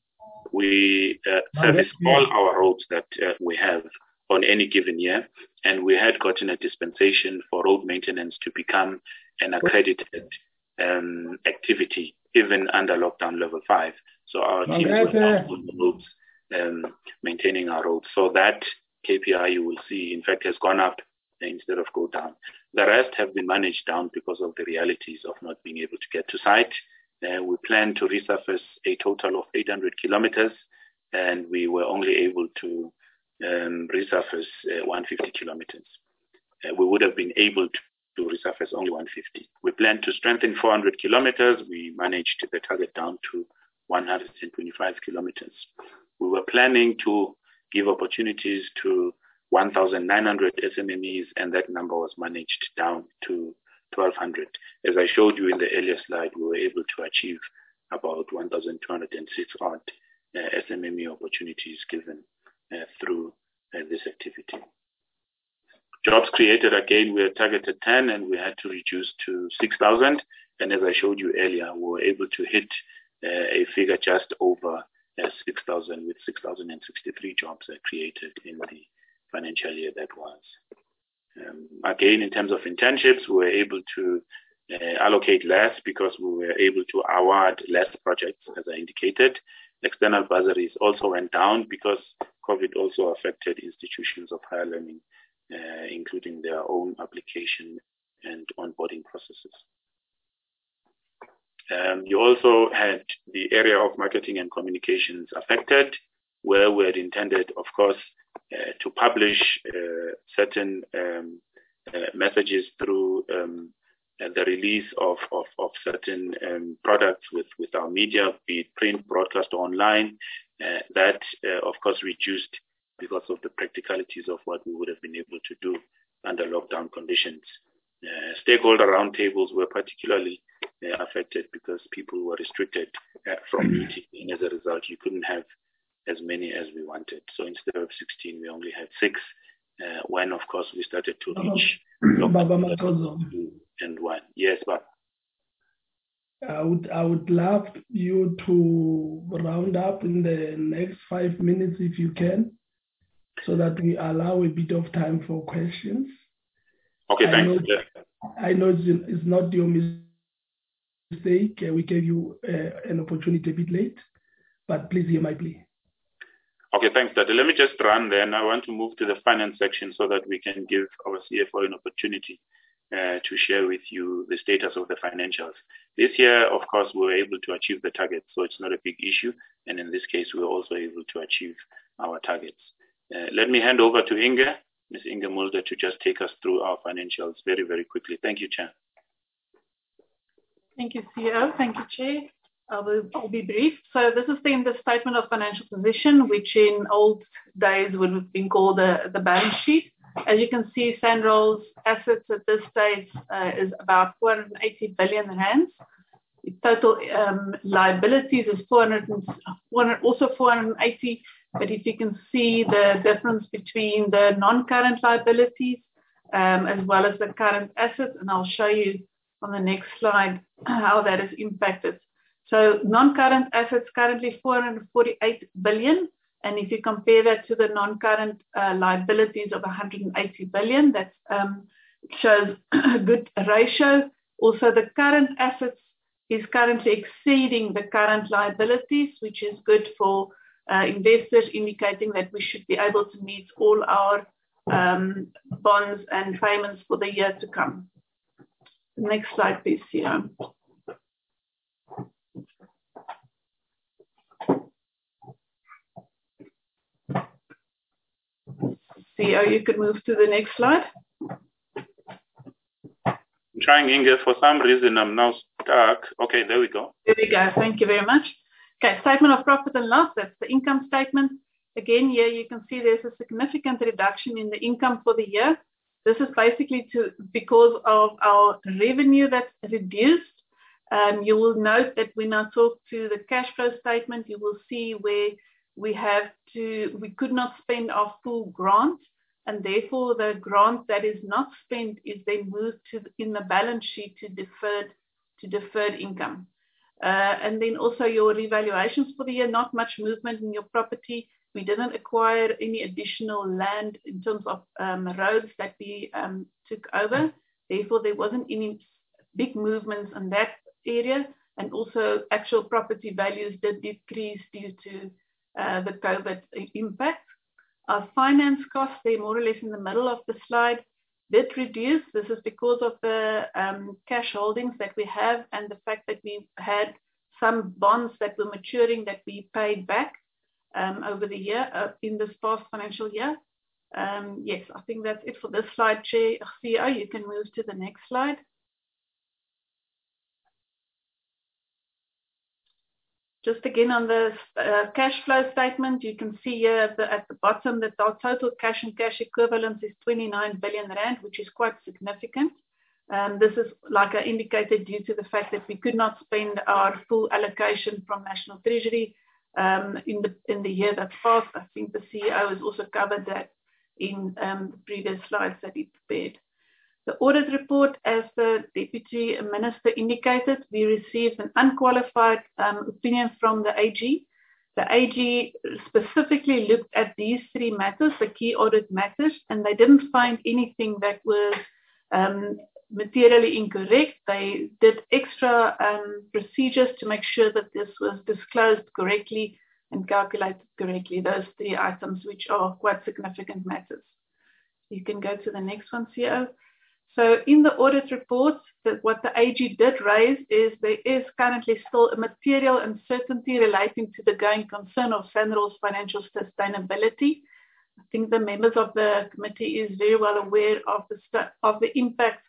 We service all our roads that we have on any given year, and we had gotten a dispensation for road maintenance to become an accredited activity, even under lockdown level 5. So our team was out on the roads, maintaining our roads. So that KPI you will see, in fact, has gone up instead of go down. The rest have been managed down because of the realities of not being able to get to site. We plan to resurface a total of 800 kilometers, and we were only able to resurface 150 kilometers. We would have been able to resurface only 150. We plan to strengthen 400 kilometers. We managed the target down to 125 kilometers. We were planning to give opportunities to 1,900 SMMEs, and that number was managed down to 1,200. As I showed you in the earlier slide, we were able to achieve about 1,206 odd SMME opportunities given through this activity. Jobs created, again, we had targeted 10 and we had to reduce to 6,000. And as I showed you earlier, we were able to hit a figure just over 6,000 with 6,063 jobs created in the financial year that was. Again, in terms of internships, we were able to allocate less because we were able to award less projects, as I indicated. External bursaries also went down because COVID also affected institutions of higher learning, including their own application and onboarding processes. You also had the area of marketing and communications affected, where we had intended, of course, to publish certain messages through the release of certain products with our media, be it print, broadcast, or online. That, of course, reduced because of the practicalities of what we would have been able to do under lockdown conditions. Stakeholder roundtables were particularly affected because people were restricted from meeting, and as a result, you couldn't have as many as we wanted. So instead of 16, we only had 6. When, of course, we started to reach Baba Matozo. And 1. Yes, Baba. I would love you to round up in the next 5 minutes if you can, so that we allow a bit of time for questions. Okay, thanks. I know it's not your mistake. We gave you an opportunity a bit late, but please hear my plea. Okay, thanks, Dada. Let me just run then. I want to move to the finance section so that we can give our CFO an opportunity to share with you the status of the financials. This year, of course, we were able to achieve the target, so it's not a big issue. And in this case, we were also able to achieve our targets. Let me hand over to Inge, Ms. Inge Mulder, to just take us through our financials very, very quickly. Thank you, Chair. Thank you, CEO. Thank you, Chair. I'll be brief. So this is then the statement of financial position, which in old days would have been called the balance sheet. As you can see, SANRAL's assets at this stage is about 480 billion rands. The total liabilities is 480. But if you can see the difference between the non-current liabilities as well as the current assets, and I'll show you on the next slide how that is impacted. So non-current assets currently 448 billion, and if you compare that to the non-current liabilities of 180 billion, that shows a good ratio. Also, the current assets is currently exceeding the current liabilities, which is good for investors, indicating that we should be able to meet all our bonds and payments for the year to come. Next slide, please, CEO. CEO, you could move to the next slide. I'm trying, Inge. For some reason, I'm now stuck. Okay, there we go. There we go. Thank you very much. Okay, statement of profit and loss. That's the income statement. Again, here you can see there's a significant reduction in the income for the year. This is basically because of our revenue that's reduced. You will note that when I talk to the cash flow statement, you will see where we could not spend our full grant, and therefore the grant that is not spent is then moved in the balance sheet to deferred income. And then also your revaluations for the year, not much movement in your property. We didn't acquire any additional land in terms of roads that we took over. Therefore, there wasn't any big movements in that area. And also actual property values did decrease due to the COVID impact. Our finance costs, they're more or less in the middle of the slide, did reduce. This is because of the cash holdings that we have and the fact that we had some bonds that were maturing that we paid back over the year, in this past financial year. Yes, I think that's it for this slide, Chair. CEO, you can move to the next slide. Just again on the cash flow statement, you can see here at the bottom that our total cash and cash equivalents is 29 billion rand, which is quite significant. This is, like I indicated, due to the fact that we could not spend our full allocation from National Treasury in the year that passed. I think the CEO has also covered that in the previous slides that he prepared. The audit report, as the Deputy Minister indicated, we received an unqualified opinion from the AG. The AG specifically looked at these 3 matters, the key audit matters, and they didn't find anything that was materially incorrect. They did extra procedures to make sure that this was disclosed correctly and calculated correctly, those 3 items, which are quite significant matters. You can go to the next one, CEO. So in the audit report, what the AG did raise is there is currently still a material uncertainty relating to the going concern of SANRAL's financial sustainability. I think the members of the committee is very well aware of the impact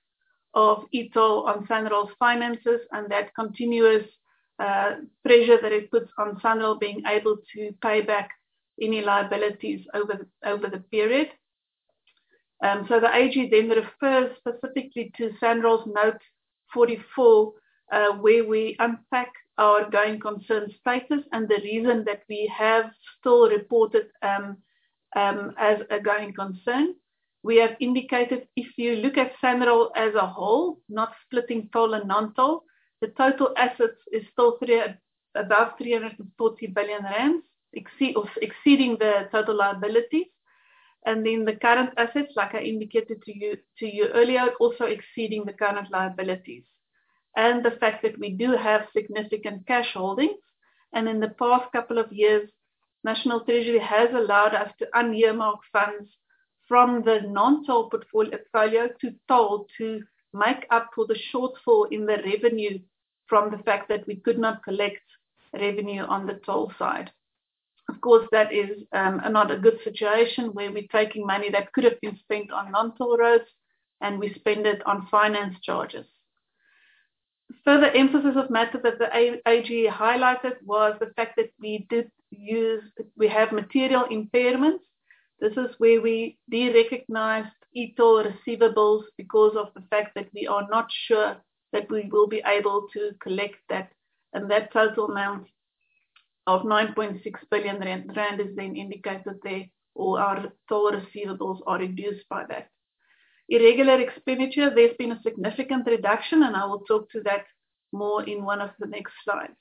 of e-toll on SANRAL's finances and that continuous pressure that it puts on SANRAL being able to pay back any liabilities over the period. So the AG then refers specifically to SANRAL's note 44, where we unpack our going concern status and the reason that we have still reported as a going concern. We have indicated if you look at SANRAL as a whole, not splitting toll and non-toll, the total assets is still above 340 billion rands, exceeding the total liabilities. And then the current assets, like I indicated to you earlier, also exceeding the current liabilities. And the fact that we do have significant cash holdings. And in the past couple of years, National Treasury has allowed us to unearmark funds from the non-toll portfolio to toll to make up for the shortfall in the revenue from the fact that we could not collect revenue on the toll side. Of course, that is not a good situation where we're taking money that could have been spent on non-toll roads and we spend it on finance charges. Further emphasis of matter that the AG highlighted was the fact that we have material impairments. This is where we de-recognized e-toll receivables because of the fact that we are not sure that we will be able to collect that. And that total amount of 9.6 billion rand is then indicated there, or our toll receivables are reduced by that. Irregular expenditure, there's been a significant reduction, and I will talk to that more in one of the next slides.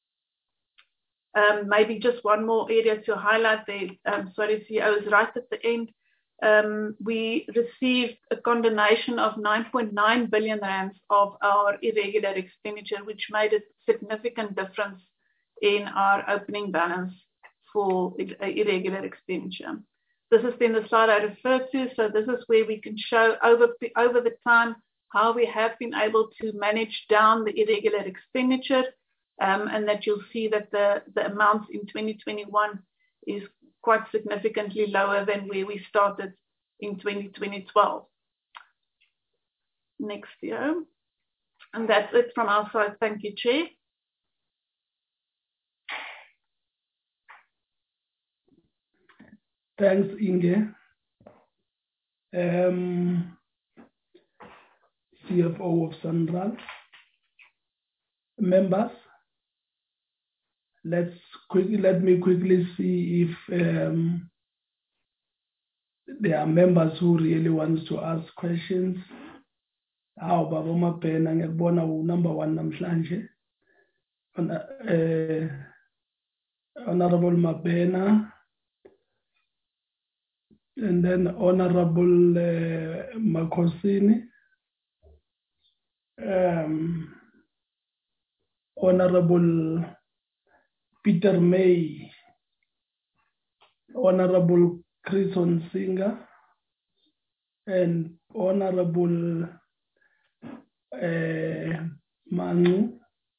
Maybe just one more area to highlight there. Sorry, CEO is right at the end. We received a condonation of 9.9 billion rands of our irregular expenditure, which made a significant difference in our opening balance for irregular expenditure. This has been the slide I referred to. So this is where we can show over the time how we have been able to manage down the irregular expenditure, and that you'll see that the amounts in 2021 is quite significantly lower than where we started in 2012. Next year. And that's it from our side. Thank you, Chair. Thanks, Inge. CFO of SANRAL. Members, let me quickly see if there are members who really wants to ask questions. How Baba Mapena ngekubona number 1 namhlanje. Honorable Mapena, and then Honorable Makosini, Honorable Peter May, Honorable Chris Onsinga, and Honorable Manu.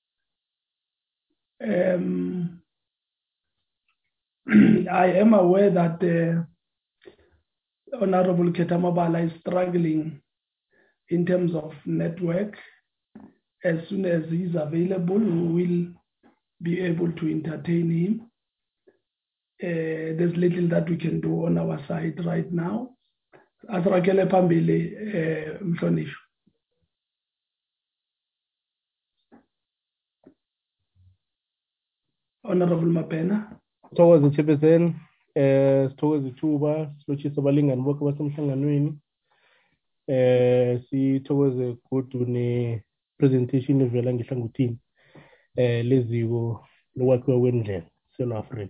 I am aware that Honorable Ketamabala is struggling in terms of network. As soon as he's available, we will be able to entertain him. There's little that we can do on our side right now. Asrakele Pambili, Mhlonishwa. Honorable Mapena. Sithokoze Chairperson, sithokoze ithuba silochisa abalingani bonke basemhlanganweni. Sithokoze kodwa ne-presentation evela ngehlangothini leziko lokwakhiwa kwendlela eSouth Africa.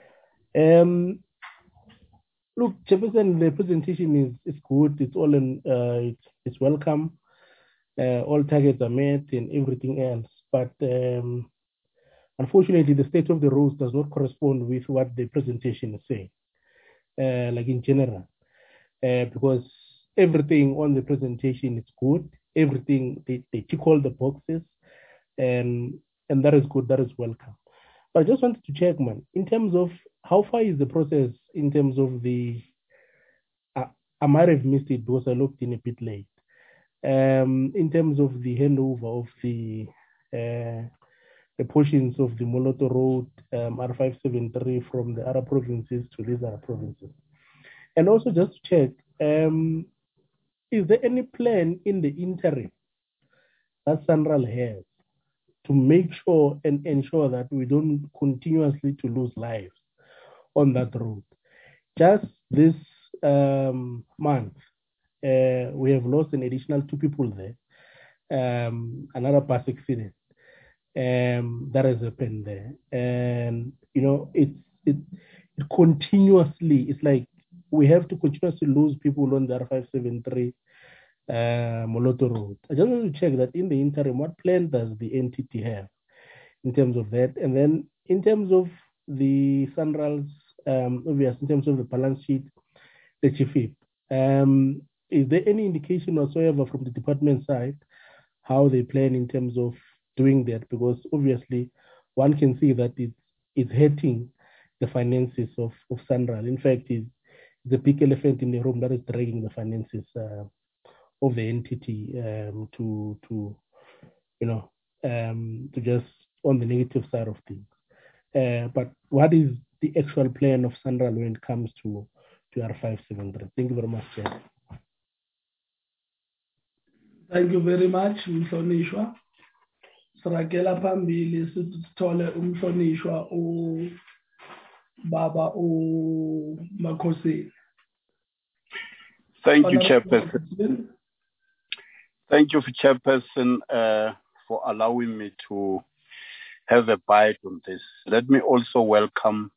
Look, Chairperson, the presentation is good. It's all it's welcome. All targets are met and everything else, but unfortunately, the state of the roads does not correspond with what the presentation is saying, like in general, because everything on the presentation is good. Everything, they tick all the boxes, and that is good, that is welcome. But I just wanted to check, man, in terms of how far is the process in terms of the, I might have missed it because I looked in a bit late. In terms of the handover of the portions of the Moloto Road R573 from the other provinces to these other provinces. And also just to check, is there any plan in the interim that Sanral has to make sure and ensure that we don't continuously to lose lives on that road? Just this month, we have lost an additional 2 people there. Another bus accident that has happened there, and you know it continuously. It's like we have to continuously lose people on the R573 Moloto Road. I just want to check that in the interim, what plan does the entity have in terms of that? And then in terms of the Sanral's, obvious, in terms of the balance sheet, the chief, is there any indication whatsoever from the department side how they plan in terms of doing that? Because obviously one can see that it's hurting the finances of Sanral. In fact, it's the big elephant in the room that is dragging the finances of the entity to just on the negative side of things. But what is the actual plan of Sanral when it comes to R573? Thank you very much, Chair. Thank you very much, Mhlonishwa. Sirakela phambili sithole umhlonishwa Baba Makhosini. Thank you, Chairperson. Thank you, Chairperson, for allowing me to have a bite on this. Let me also welcome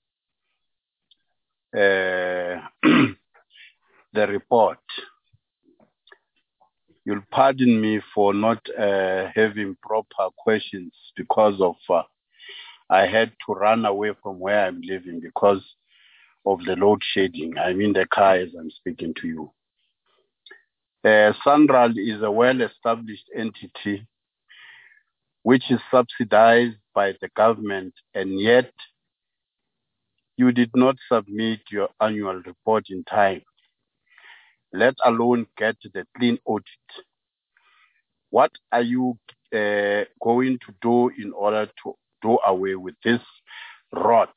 the report. You'll pardon me for not having proper questions because of I had to run away from where I'm living because of the load shedding. I'm in the car as I'm speaking to you. Sanral is a well-established entity which is subsidized by the government, and yet you did not submit your annual report in time, let alone get the clean audit. What are you going to do in order to do away with this rot?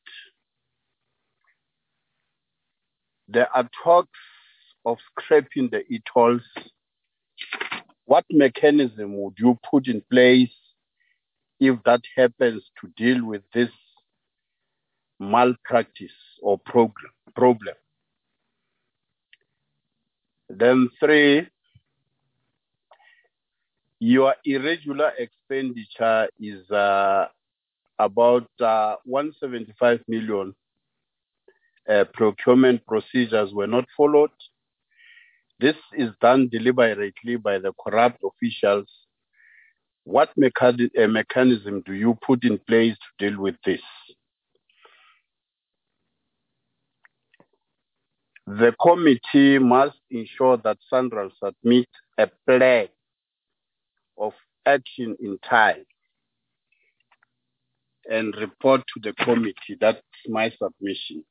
There are talks of scrapping the e-tolls. What mechanism would you put in place if that happens to deal with this malpractice or problem? Then 3, your irregular expenditure is about 175 million. Procurement procedures were not followed. This is done deliberately by the corrupt officials. What mechanism do you put in place to deal with this? The committee must ensure that Sanral submit a plan of action in time and report to the committee. That's my submission.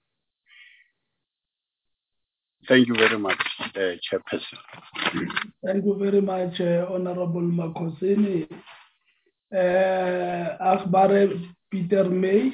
Thank you very much, Chairperson. Thank you very much, Honorable Makhosini. Akbare Peter May,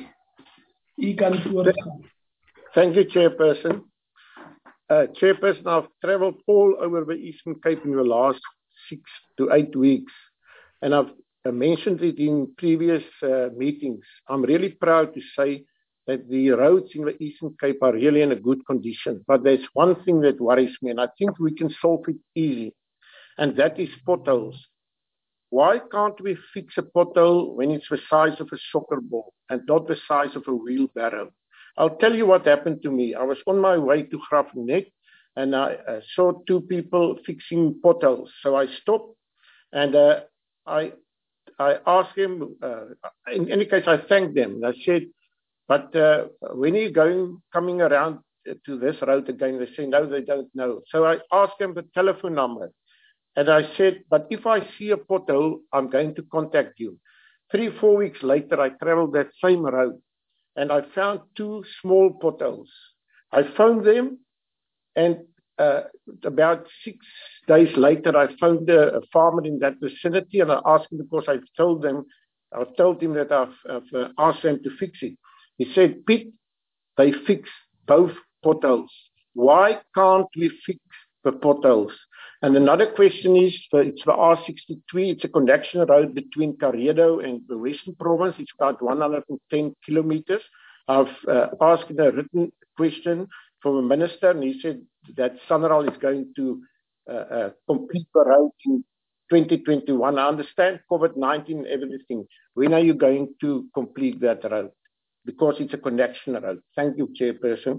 Thank you, Chairperson. Chairperson, I've traveled all over the Eastern Cape in the last 6 to 8 weeks, and I've mentioned it in previous meetings. I'm really proud to say that the roads in the Eastern Cape are really in a good condition. But there's one thing that worries me, and I think we can solve it easy, and that is potholes. Why can't we fix a pothole when it's the size of a soccer ball and not the size of a wheelbarrow? I'll tell you what happened to me. I was on my way to Grafenegg, and I saw 2 people fixing potholes. So I stopped, and I asked him, in any case, I thanked them. I said, but when are you coming around to this road again? They say, no, they don't know. So I asked them the telephone number. And I said, but if I see a pothole, I'm going to contact you. 3 or 4 weeks later, I traveled that same road, and I found 2 small potholes. I phoned them, and about days later, I phoned a farmer in that vicinity, and I asked him, because I've told him that I've asked them to fix it. He said, Pete, they fix both potholes. Why can't we fix the potholes? And another question is, it's the R63, it's a connection road between Karedo and the Western Province. It's about 110 kilometers. I've asked a written question from a minister, and he said that SANRAL is going to complete the road in 2021. I understand COVID-19 and everything. When are you going to complete that road? Because it's a connection road. Thank you, Chairperson.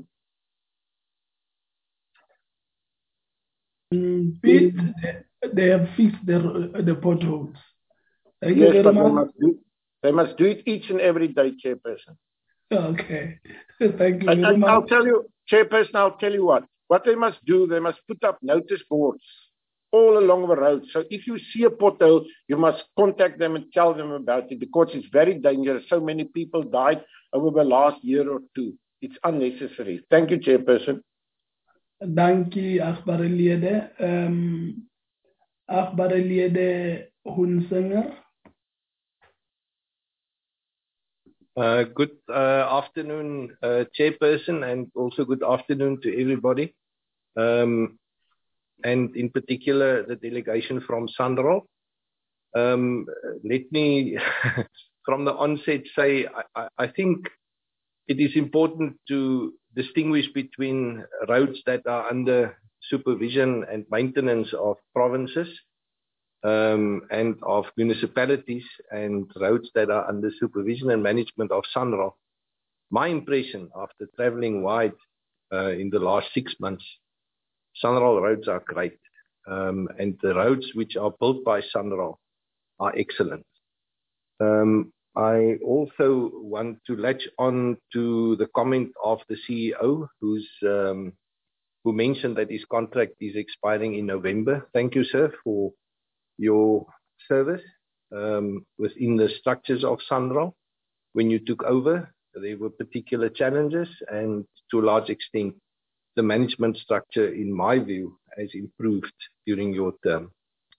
Pete, they have fixed the potholes. Thank yes, you but very much. They must do it each and every day, Chairperson. Okay. Thank you very much. I'll tell you, Chairperson, I'll tell you what they must do, they must put up notice boards all along the road. So if you see a pothole, you must contact them and tell them about it, because it's very dangerous. So many people died over the last year or two. It's unnecessary. Thank you, Chairperson. Dankie, Agbare Liede. Agbare Liede Hunsinger. Good afternoon, Chairperson, and also good afternoon to everybody. And in particular, the delegation from SANRAL. Let me, from the onset, say I think it is important to distinguish between roads that are under supervision and maintenance of provinces and of municipalities, and roads that are under supervision and management of SANRAL. My impression after traveling wide in the last 6 months, SANRAL roads are great. And the roads which are built by SANRAL are excellent. I also want to latch on to the comment of the CEO who mentioned that his contract is expiring in November. Thank you, sir, for your service within the structures of SANRAL. When you took over, there were particular challenges, and to a large extent, the management structure, in my view, has improved during your term.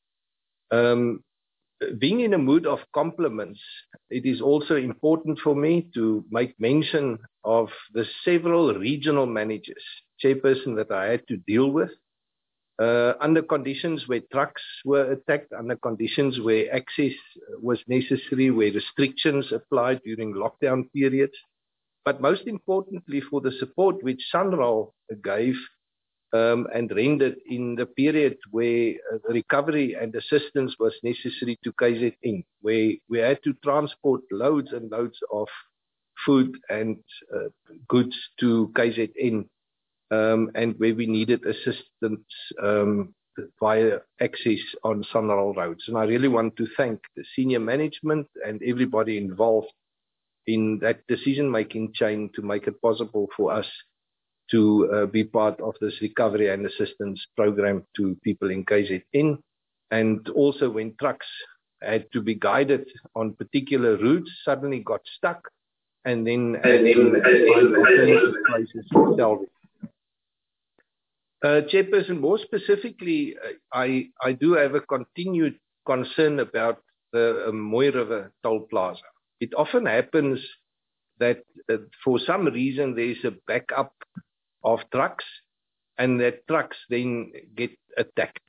Being in a mood of compliments, it is also important for me to make mention of the several regional managers, Chairperson, that I had to deal with, under conditions where trucks were attacked, under conditions where access was necessary, where restrictions applied during lockdown periods, but most importantly for the support which SANRAL gave and rendered in the period where the recovery and assistance was necessary to KZN, where we had to transport loads and loads of food and goods to KZN, and where we needed assistance via access on SANRAL roads. And I really want to thank the senior management and everybody involved in that decision-making chain to make it possible for us to be part of this recovery and assistance program to people in KZN. And also when trucks had to be guided on particular routes, suddenly got stuck, and then find alternative places to salvage. Chairperson, more specifically, I do have a continued concern about the Mooi River Toll Plaza. It often happens that for some reason there is a backup of trucks, and that trucks then get attacked.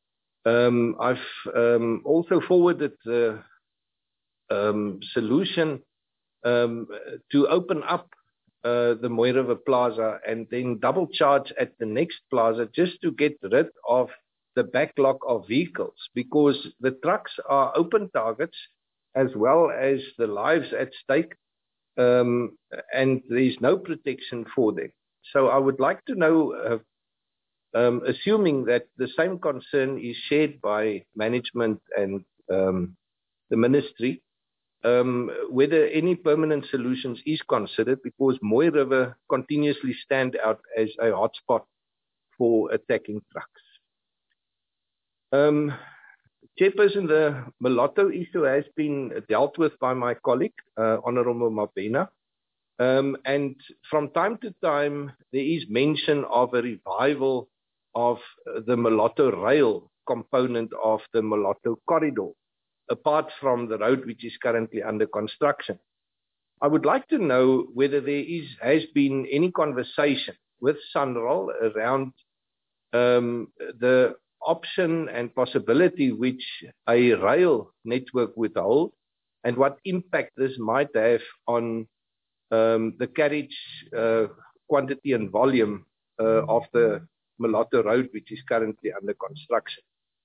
I've also forwarded the solution to open up the Mooi River Plaza and then double charge at the next plaza just to get rid of the backlog of vehicles, because the trucks are open targets as well as the lives at stake, and there is no protection for them. So I would like to know, assuming that the same concern is shared by management and the ministry, whether any permanent solutions is considered, because Mooi River continuously stand out as a hotspot for attacking trucks. Chairperson, the mulatto issue has been dealt with by my colleague, Honorable Mabena. And from time to time, there is mention of a revival of the mulatto rail component of the Moloto corridor, apart from the road which is currently under construction. I would like to know whether there has been any conversation with SANRAL around the option and possibility which a rail network would hold, and what impact this might have on the carriage quantity and volume of the Moloto Road, which is currently under construction.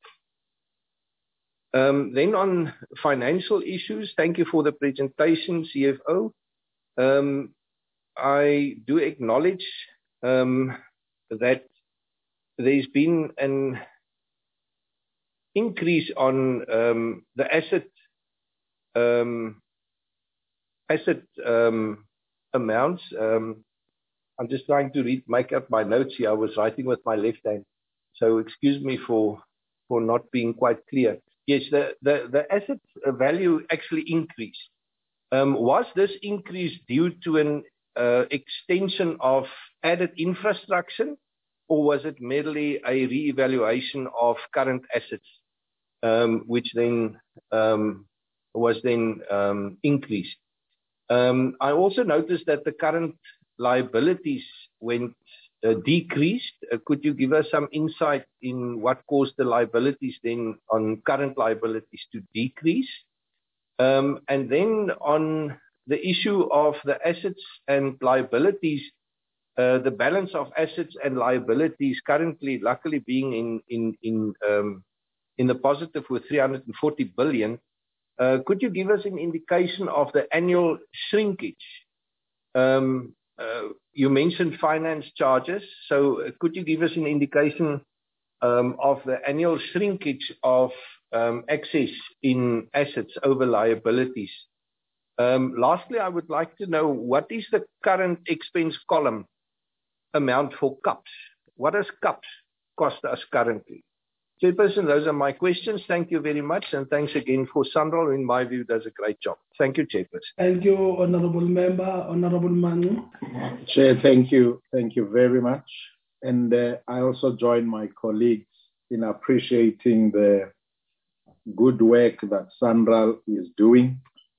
Then on financial issues, thank you for the presentation, CFO. I do acknowledge that there's been an increase on the asset amounts. I'm just trying to make up my notes here. I was writing with my left hand, so excuse me for not being quite clear. Yes, the asset value actually increased. Was this increase due to an extension of added infrastructure, or was it merely a re-evaluation of current assets, which then was increased? I also noticed that the current liabilities went decreased. Could you give us some insight in what caused the liabilities then on current liabilities to decrease? And then on the issue of the assets and liabilities, the balance of assets and liabilities currently, luckily being in the positive with 340 billion. Could you give us an indication of the annual shrinkage? You mentioned finance charges, so could you give us an indication of the annual shrinkage of excess in assets over liabilities? Lastly, I would like to know what is the current expense column amount for CAPS? What does CAPS cost us currently? Chairperson, those are my questions. Thank you very much, and thanks again for SANRAL, in my view, does a great job. Thank you, Chairperson. Thank you, Honorable Member, Honorable Manu. Chair, thank you. Thank you very much. And I also join my colleagues in appreciating the good work that SANRAL is doing.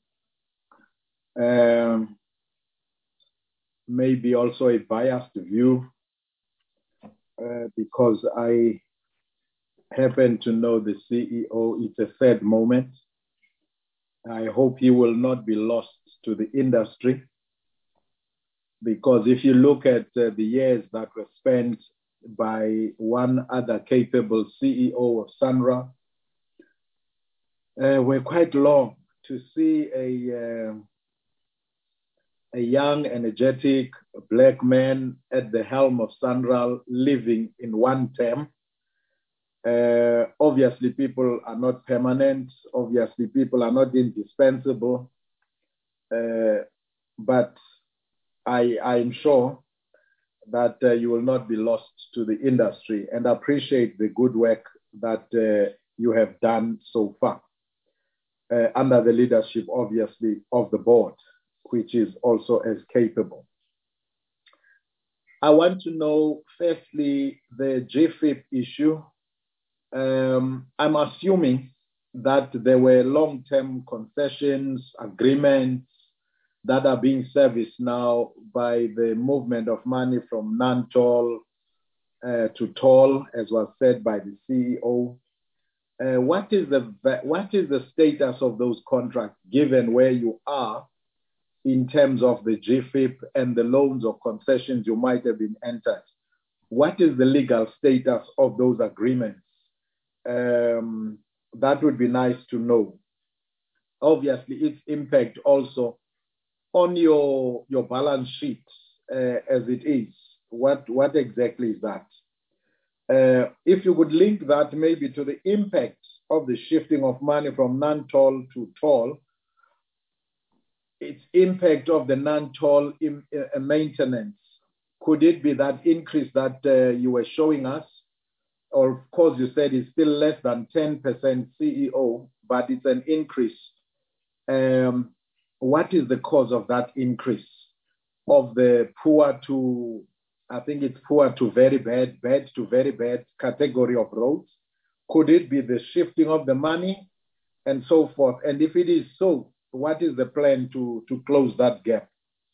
Maybe also a biased view, because I happen to know the CEO. It's a sad moment. I hope he will not be lost to the industry, because if you look at the years that were spent by one other capable CEO of SANRAL, were quite long. To see a young, energetic black man at the helm of SANRAL living in one term. Obviously, people are not permanent. Obviously, people are not indispensable. But I'm sure that you will not be lost to the industry, and appreciate the good work that you have done so far, under the leadership, obviously, of the board, which is also as capable. I want to know, firstly, the GFIP issue. I'm assuming that there were long-term concessions, agreements that are being serviced now by the movement of money from non-toll to toll, as was said by the CEO. What is the status of those contracts, given where you are in terms of the GFIP and the loans or concessions you might have been entered? What is the legal status of those agreements? That would be nice to know. Obviously, its impact also on your balance sheet as it is. What exactly is that? If you could link that maybe to the impact of the shifting of money from non-toll to toll, its impact of the non-toll maintenance. Could it be that increase that you were showing us? Or, of course, you said it's still less than 10% CEO, but it's an increase. What is the cause of that increase of the poor to, I think it's poor to very bad, bad to very bad category of roads? Could it be the shifting of the money and so forth? And if it is so, what is the plan to close that gap?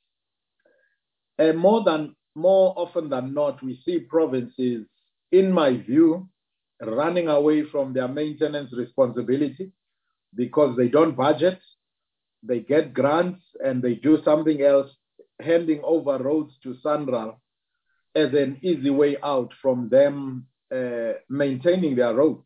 More often than not, we see provinces, in my view, running away from their maintenance responsibility because they don't budget, they get grants, and they do something else, handing over roads to SANRAL as an easy way out from them maintaining their roads.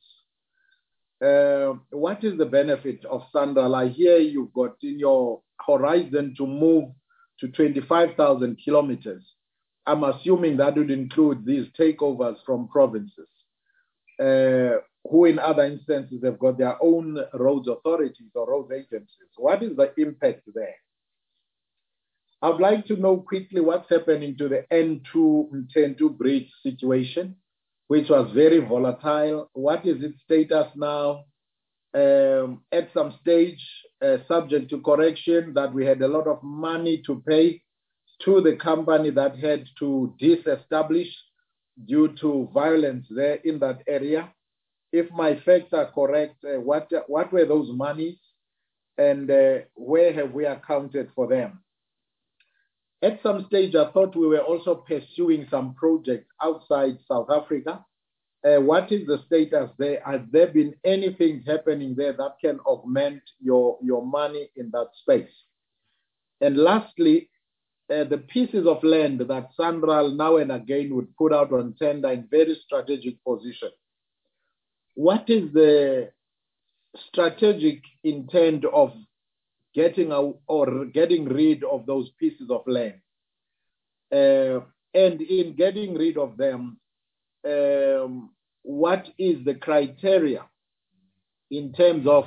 What is the benefit of SANRAL? I hear you've got in your horizon to move to 25,000 kilometers. I'm assuming that would include these takeovers from provinces, who in other instances have got their own roads authorities or road agencies. What is the impact there? I'd like to know quickly what's happening to the N2 Mtentu bridge situation, which was very volatile. What is its status now? At some stage, subject to correction, that we had a lot of money to pay to the company that had to disestablish due to violence there in that area. If my facts are correct, what were those monies and where have we accounted for them? At some stage, I thought we were also pursuing some projects outside South Africa. What is the status there? Has there been anything happening there that can augment your money in that space? And lastly, the pieces of land that SANRAL now and again would put out on tender in very strategic position. What is the strategic intent of getting out or getting rid of those pieces of land? And in getting rid of them, what is the criteria in terms of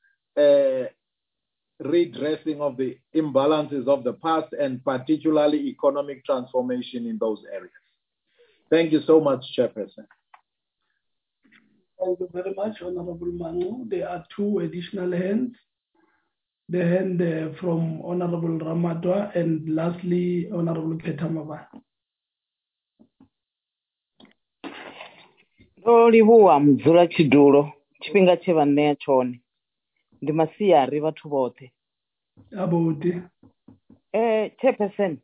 redressing of the imbalances of the past and particularly economic transformation in those areas? Thank you so much, Chairperson. Thank you very much, Honorable Mangu. There are two additional hands. The hand from Honorable Ramadwa and lastly, Honorable Ketamaba. Ndolivuwa mdzula chidulo chipinga chevanea chone ndimasiyari vathu vote. Abode. Chairperson,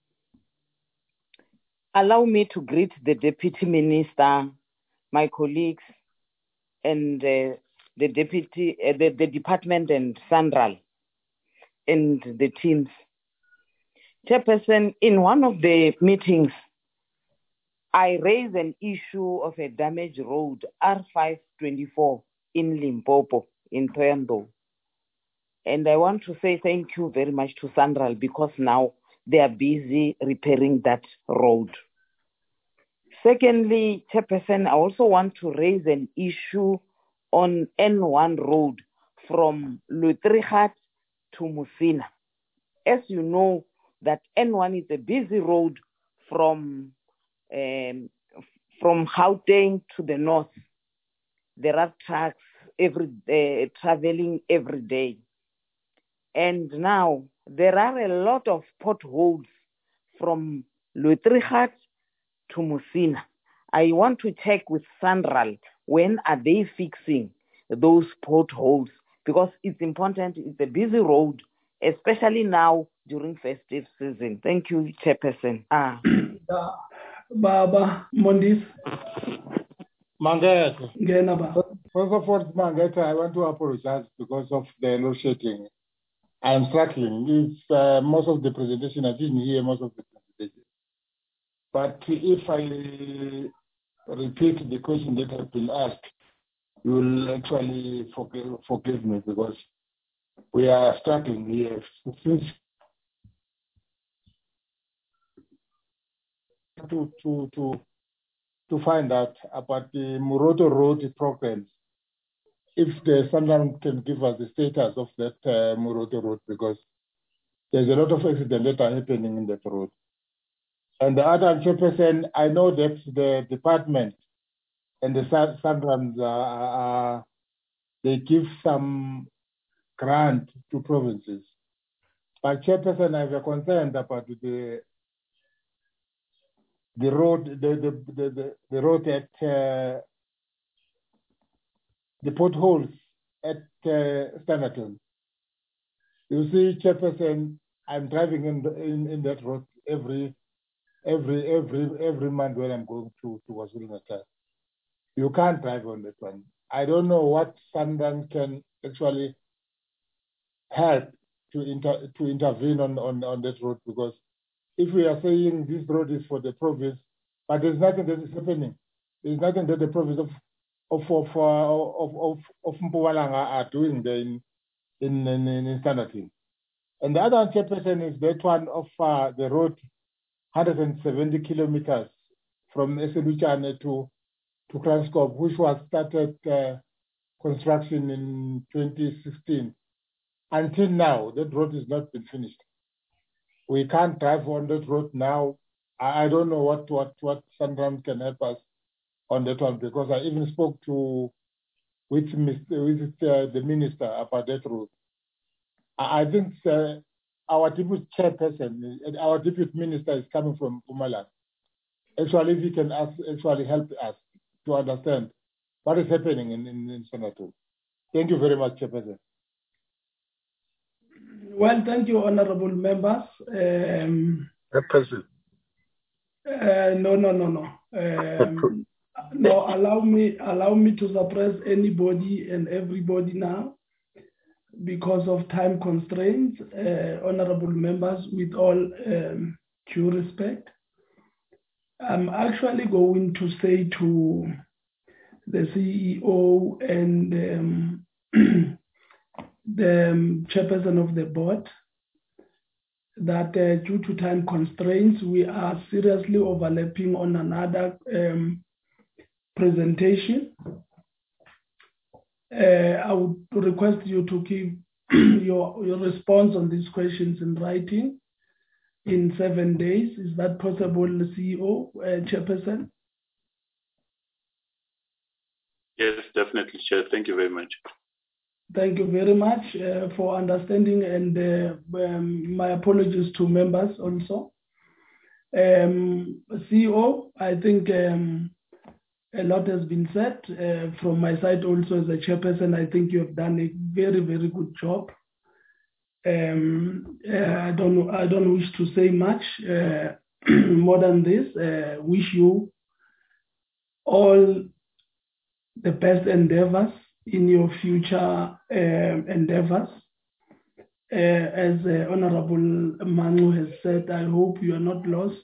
allow me to greet the Deputy Minister, my colleagues, and the Deputy, the Department and SANRAL, and the teams. Chairperson, in one of the meetings, I raised an issue of a damaged road, R524, in Limpopo, in Thohoyandou. And I want to say thank you very much to SANRAL because now they are busy repairing that road. Secondly, Chairperson, I also want to raise an issue on N1 road from Lutrigat to Musina. As you know, that N1 is a busy road from Gauteng to the north. There are trucks traveling every day. And now there are a lot of potholes from Lutrigat to Musina. I want to check with SANRAL, when are they fixing those potholes? Because it's important, it's a busy road, especially now during festive season. Thank you, Chairperson. Baba Mondis. Mangeta. First of all, Mangeta, I want to apologize because of the load shedding. I am struggling. It's most of the presentation, I didn't hear most of the presentation. But if I repeat the question that has been asked, you will actually forgive me because we are struggling here. Since to find out about the Moroto Road programs, if the SANRAL can give us the status of that Moroto Road, because there's a lot of accidents that are happening in that road. And the other Chairperson, I know that the department and the SANRAL, they give some grant to provinces. But Chairperson, I have a concern about the road, the road at the potholes at Standerton. You see, Chairperson, I'm driving in that road every month when I'm going to KwaZulu-Natal. You can't drive on that one. I don't know what Sanlam can actually help to intervene on that road, because if we are saying this road is for the province, but there's nothing that is happening. There's nothing that the province of Mpumalanga are doing there in Standerton. And the other Chairperson is that one of the road, 170 kilometers from Eseluchane to Kranskop, which was started construction in 2016. Until now, that road has not been finished. We can't drive on that road now. I don't know what Sanlam can help us on that one, because I even spoke with the minister about that road. I think our deputy chairperson, our deputy minister is coming from Mpumalanga. Actually, if he can actually help us to understand what is happening in Standerton. Thank you very much, Chairperson. Well, thank you, honorable members. President. No. No, allow me to suppress anybody and everybody now because of time constraints. Honorable members, with all due respect, I'm actually going to say to the CEO and the chairperson of the board that due to time constraints, we are seriously overlapping on another presentation. I would request you to give your response on these questions in writing in 7 days. Is that possible, CEO, Chairperson? Yes, definitely, Chair. Thank you very much. Thank you very much for understanding, and my apologies to members also. CEO, I think a lot has been said from my side also as a chairperson. I think you have done a very, very good job. I don't wish to say much more than this. Wish you all the best endeavors in your future endeavors. As Honorable Manu has said, I hope you are not lost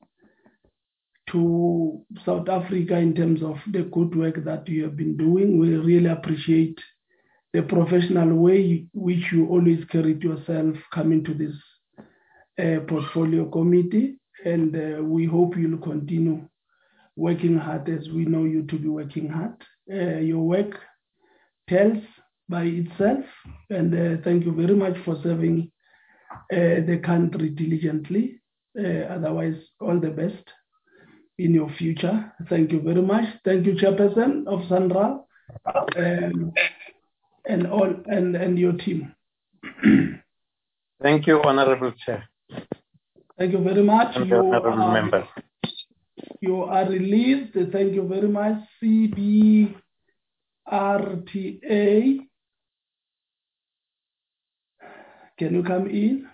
to South Africa in terms of the good work that you have been doing. We really appreciate the professional way which you always carried yourself coming to this portfolio committee, and we hope you'll continue working hard as we know you to be working hard. Your work tells by itself, and thank you very much for serving the country diligently. Otherwise, all the best in your future. Thank you very much. Thank you, Chairperson of SANRAL, and your team. Thank you, Honorable Chair. Thank you very much. Thank you, honorable members. You are released. Thank you very much. CBRTA. Can you come in?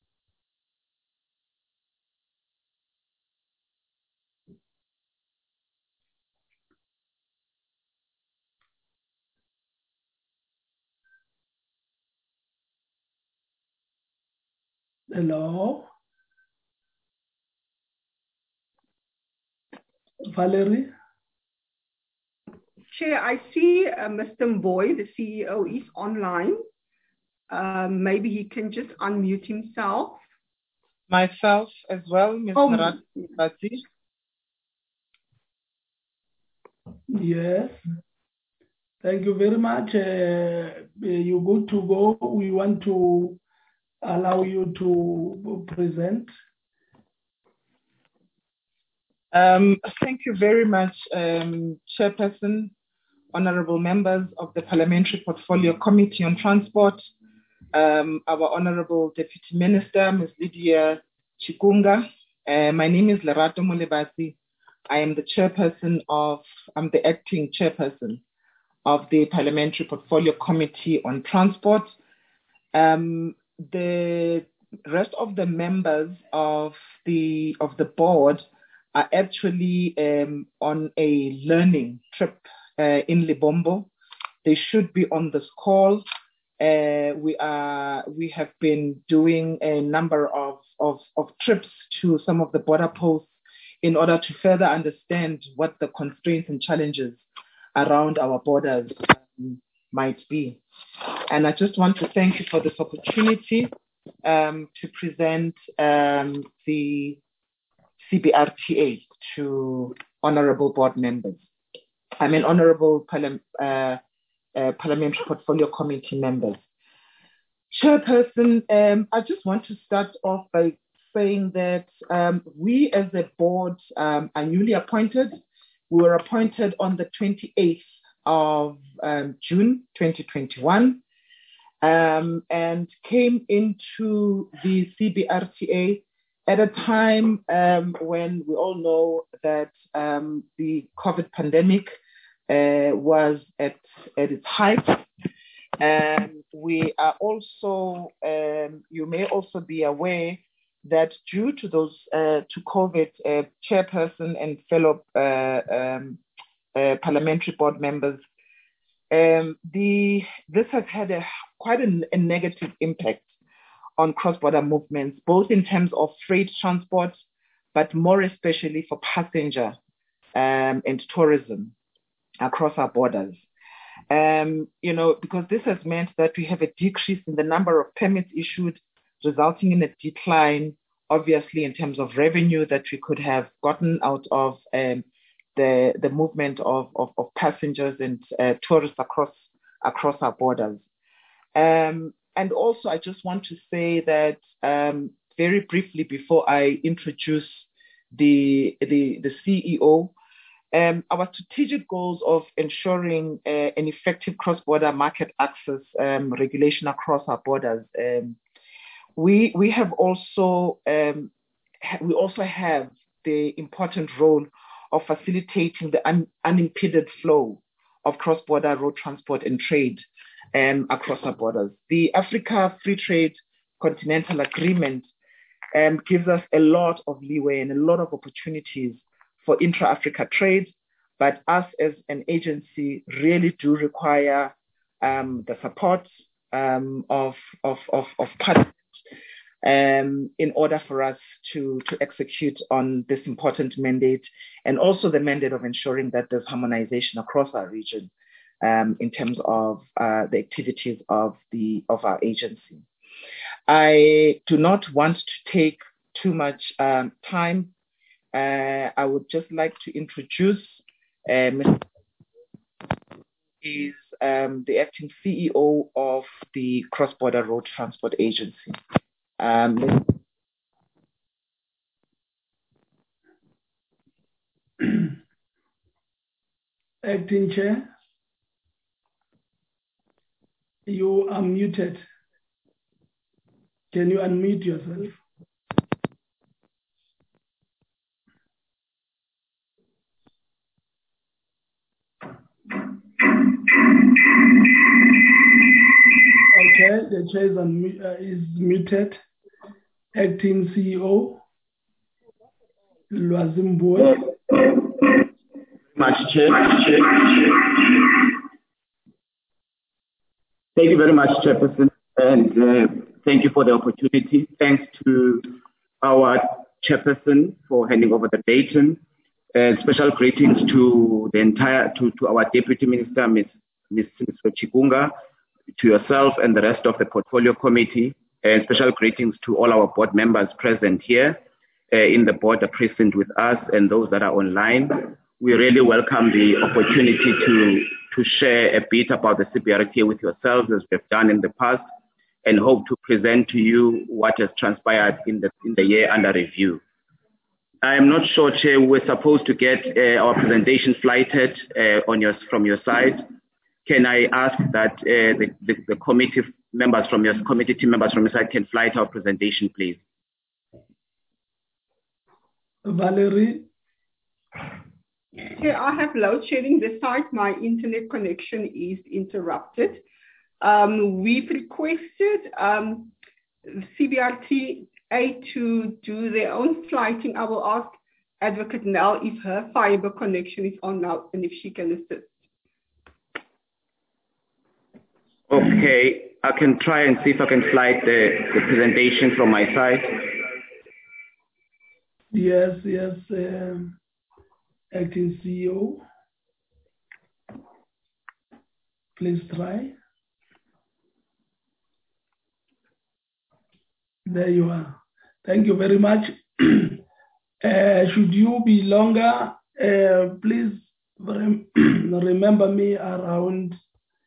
Hello? Valerie? Chair, I see Mr. Mboy, the CEO, is online. Maybe he can just unmute himself. Myself as well, Ms. Ratibati. Yes. Thank you very much. You're good to go. We want to allow you to present. Thank you very much, Chairperson, honorable members of the Parliamentary Portfolio Committee on Transport, our Honorable Deputy Minister, Ms. Lydia Chikunga. My name is Lerato Molebasi. I am the acting chairperson of the Parliamentary Portfolio Committee on Transport. The rest of the members of the board are actually on a learning trip in Lebombo. They should be on this call. We have been doing a number of trips to some of the border posts in order to further understand what the constraints and challenges around our borders might be. And I just want to thank you for this opportunity to present the CBRTA to honorable board members. I mean, honorable Parliamentary Portfolio Committee members. Chairperson, I just want to start off by saying that we as a board are newly appointed. We were appointed on the 28th of June 2021 and came into the CBRTA at a time when we all know that the COVID pandemic was at its height. We are also, you may also be aware that due to those, to COVID, chairperson and fellow parliamentary board members, this has had quite a negative impact on cross-border movements, both in terms of freight transport, but more especially for passenger and tourism across our borders. Because this has meant that we have a decrease in the number of permits issued, resulting in a decline, obviously, in terms of revenue that we could have gotten out of the movement of passengers and tourists across our borders. And also, I just want to say that very briefly before I introduce the CEO, our strategic goals of ensuring an effective cross-border market access regulation across our borders. We also have the important role of facilitating the unimpeded flow of cross-border road transport and trade across our borders. The Africa Free Trade Continental Agreement gives us a lot of leeway and a lot of opportunities for intra-Africa trade, but us as an agency really do require the support of Parliament in order for us to execute on this important mandate, and also the mandate of ensuring that there's harmonization across our region in terms of the activities of our agency. I do not want to take too much time. I would just like to introduce Mr. is the acting CEO of the Cross-Border Road Transport Agency. Acting Chair, you are muted. Can you unmute yourself? Okay, the chair is muted. Acting CEO, Lwazimboy. Much, Chair. Thank you very much, Chairperson, and thank you for the opportunity. Thanks to our Chairperson for handing over the baton. Special greetings to to our Deputy Minister, Ms. Chikunga, to yourself and the rest of the Portfolio Committee, and special greetings to all our board members present here in the border precinct with us and those that are online. We really welcome the opportunity to share a bit about the CBRTA with yourselves, as we've done in the past, and hope to present to you what has transpired in the year under review. I am not sure, Chair, we're supposed to get our presentation flighted from your side. Can I ask that the committee members from your team members from your side can flight our presentation, please? Valerie? Chair, I have load shedding this side. My internet connection is interrupted. We've requested CBRTA to do their own flighting. I will ask Advocate Nell if her fiber connection is on now and if she can assist. Okay, I can try and see if I can slide the presentation from my side. Yes, Acting CEO. Please try. There you are. Thank you very much. Should you be longer, please remember me around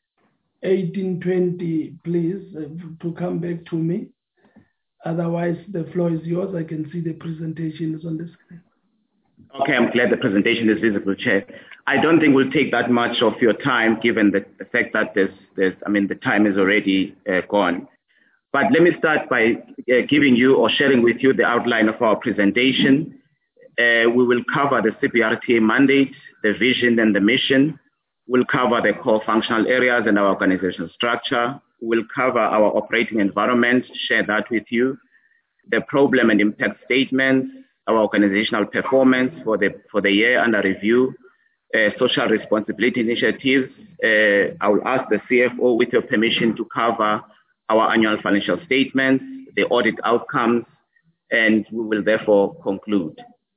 18:20, please, to come back to me. Otherwise, the floor is yours. I can see the presentation is on the screen. Okay, I'm glad the presentation is visible, Chair. I don't think we'll take that much of your time, given the fact that the time is already gone. But let me start by giving you or sharing with you the outline of our presentation. We will cover the CBRTA mandate, the vision and the mission. We'll cover the core functional areas and our organizational structure. We'll cover our operating environment, share that with you, the problem and impact statements, our organizational performance for the year under review, social responsibility initiatives. I will ask the CFO, with your permission, to cover our annual financial statements, the audit outcomes, and we will therefore conclude.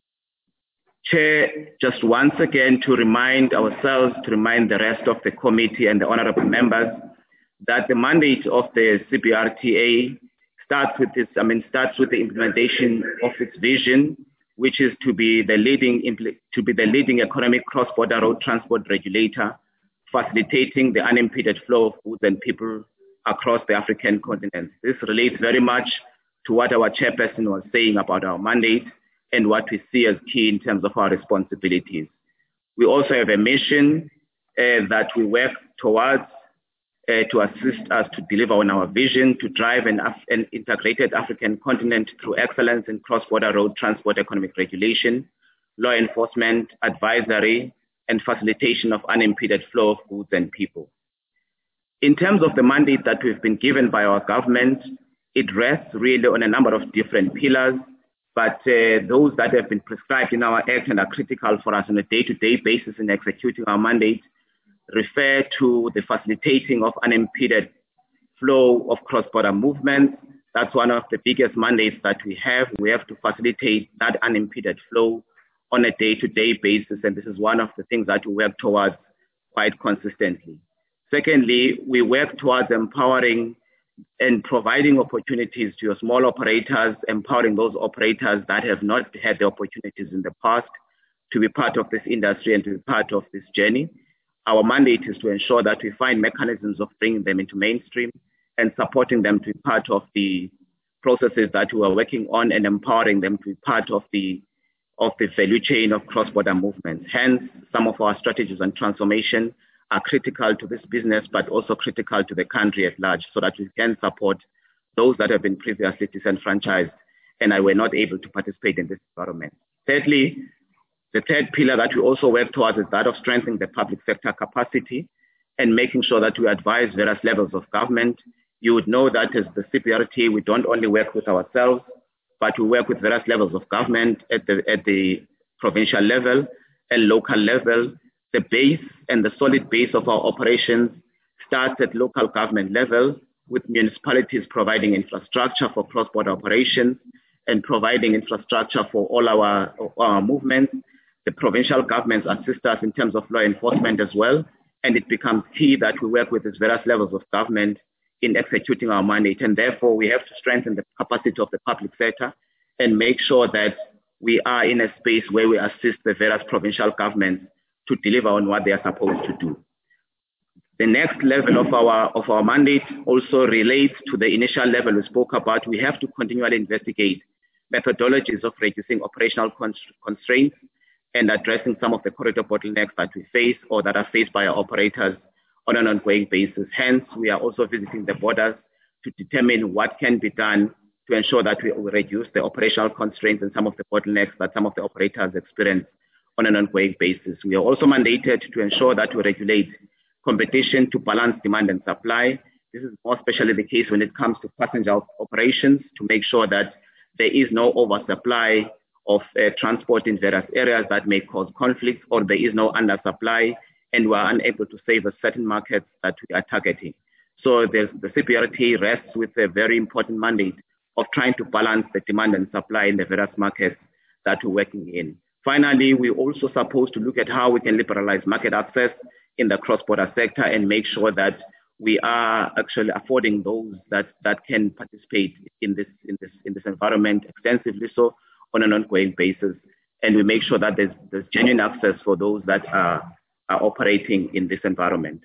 Chair, just once again to remind ourselves, to remind the rest of the committee and the honorable members that the mandate of the CBRTA starts with the implementation of its vision, which is to be the leading economic cross-border road transport regulator, facilitating the unimpeded flow of goods and people across the African continent. This relates very much to what our chairperson was saying about our mandate and what we see as key in terms of our responsibilities. We also have a mission that we work towards to assist us to deliver on our vision to drive an integrated African continent through excellence in cross-border road transport economic regulation, law enforcement, advisory, and facilitation of unimpeded flow of goods and people. In terms of the mandate that we've been given by our government, it rests really on a number of different pillars, but those that have been prescribed in our act and are critical for us on a day-to-day basis in executing our mandate refer to the facilitating of unimpeded flow of cross-border movements. That's one of the biggest mandates that we have. We have to facilitate that unimpeded flow on a day-to-day basis, and this is one of the things that we work towards quite consistently. Secondly, we work towards empowering and providing opportunities to your small operators, empowering those operators that have not had the opportunities in the past to be part of this industry and to be part of this journey. Our mandate is to ensure that we find mechanisms of bringing them into mainstream and supporting them to be part of the processes that we are working on and empowering them to be part of the value chain of cross-border movements. Hence, some of our strategies and transformation are critical to this business, but also critical to the country at large, so that we can support those that have been previously disenfranchised and were not able to participate in this environment. Thirdly, the third pillar that we also work towards is that of strengthening the public sector capacity and making sure that we advise various levels of government. You would know that as the CBRTA, we don't only work with ourselves, but we work with various levels of government at the provincial level and local level. The base and the solid base of our operations starts at local government level, with municipalities providing infrastructure for cross-border operations and providing infrastructure for all our movements. The provincial governments assist us in terms of law enforcement as well, and it becomes key that we work with these various levels of government in executing our mandate, and therefore we have to strengthen the capacity of the public sector and make sure that we are in a space where we assist the various provincial governments to deliver on what they are supposed to do. The next level of our mandate also relates to the initial level we spoke about. We have to continually investigate methodologies of reducing operational constraints and addressing some of the corridor bottlenecks that we face or that are faced by our operators on an ongoing basis. Hence, we are also visiting the borders to determine what can be done to ensure that we reduce the operational constraints and some of the bottlenecks that some of the operators experience on an ongoing basis. We are also mandated to ensure that we regulate competition to balance demand and supply. This is more especially the case when it comes to passenger operations, to make sure that there is no oversupply of transport in various areas that may cause conflicts, or there is no undersupply and we are unable to service certain markets that we are targeting. So the CPRT rests with a very important mandate of trying to balance the demand and supply in the various markets that we're working in. Finally, we're also supposed to look at how we can liberalize market access in the cross-border sector and make sure that we are actually affording those that can participate in this environment extensively, so on an ongoing basis, and we make sure that there's genuine access for those that are operating in this environment.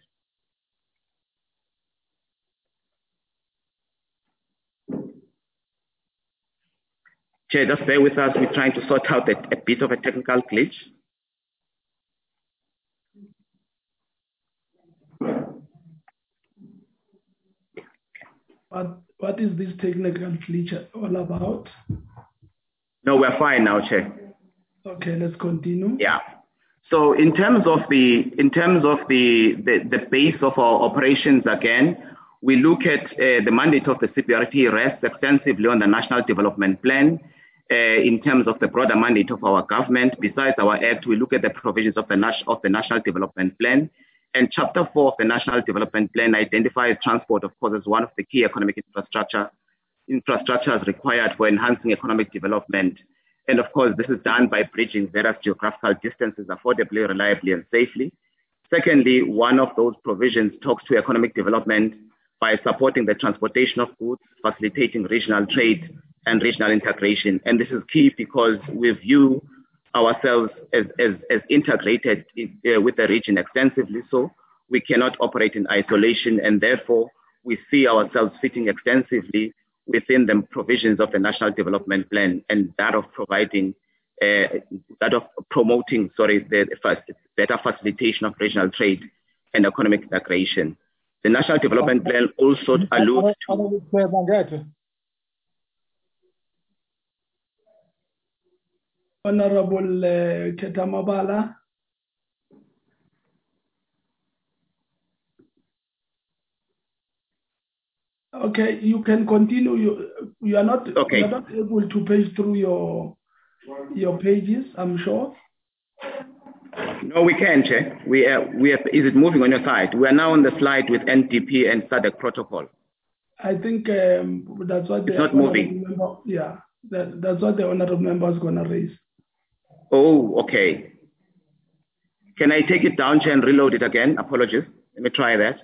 Chair, just bear with us. We're trying to sort out a bit of a technical glitch. What is this technical glitch all about? No, we're fine now, Chair. Okay, let's continue. Yeah. So in terms of the base of our operations, again, we look at the mandate of the CPRT rests extensively on the National Development Plan. In terms of the broader mandate of our government, besides our act, we look at the provisions of the National Development Plan. And Chapter 4 of the National Development Plan identifies transport, of course, as one of the key economic infrastructures required for enhancing economic development. And of course, this is done by bridging various geographical distances affordably, reliably, and safely. Secondly, one of those provisions talks to economic development by supporting the transportation of goods, facilitating regional trade and regional integration. And this is key because we view ourselves as integrated with the region extensively, so we cannot operate in isolation, and therefore we see ourselves fitting extensively within the provisions of the National Development Plan and that of promoting the better facilitation of regional trade and economic integration. The National Development Plan also alludes to... Honorable Ketamabala. Okay, you can continue. You are not able to page through your pages, I'm sure. No, we can, Chair. Is it moving on your side? We are now on the slide with NDP and SADC protocol. I think that's what it's not moving. Yeah, that's what the honorable member is going to raise. Oh, okay. Can I take it down, Chair, and reload it again? Apologies. Let me try that.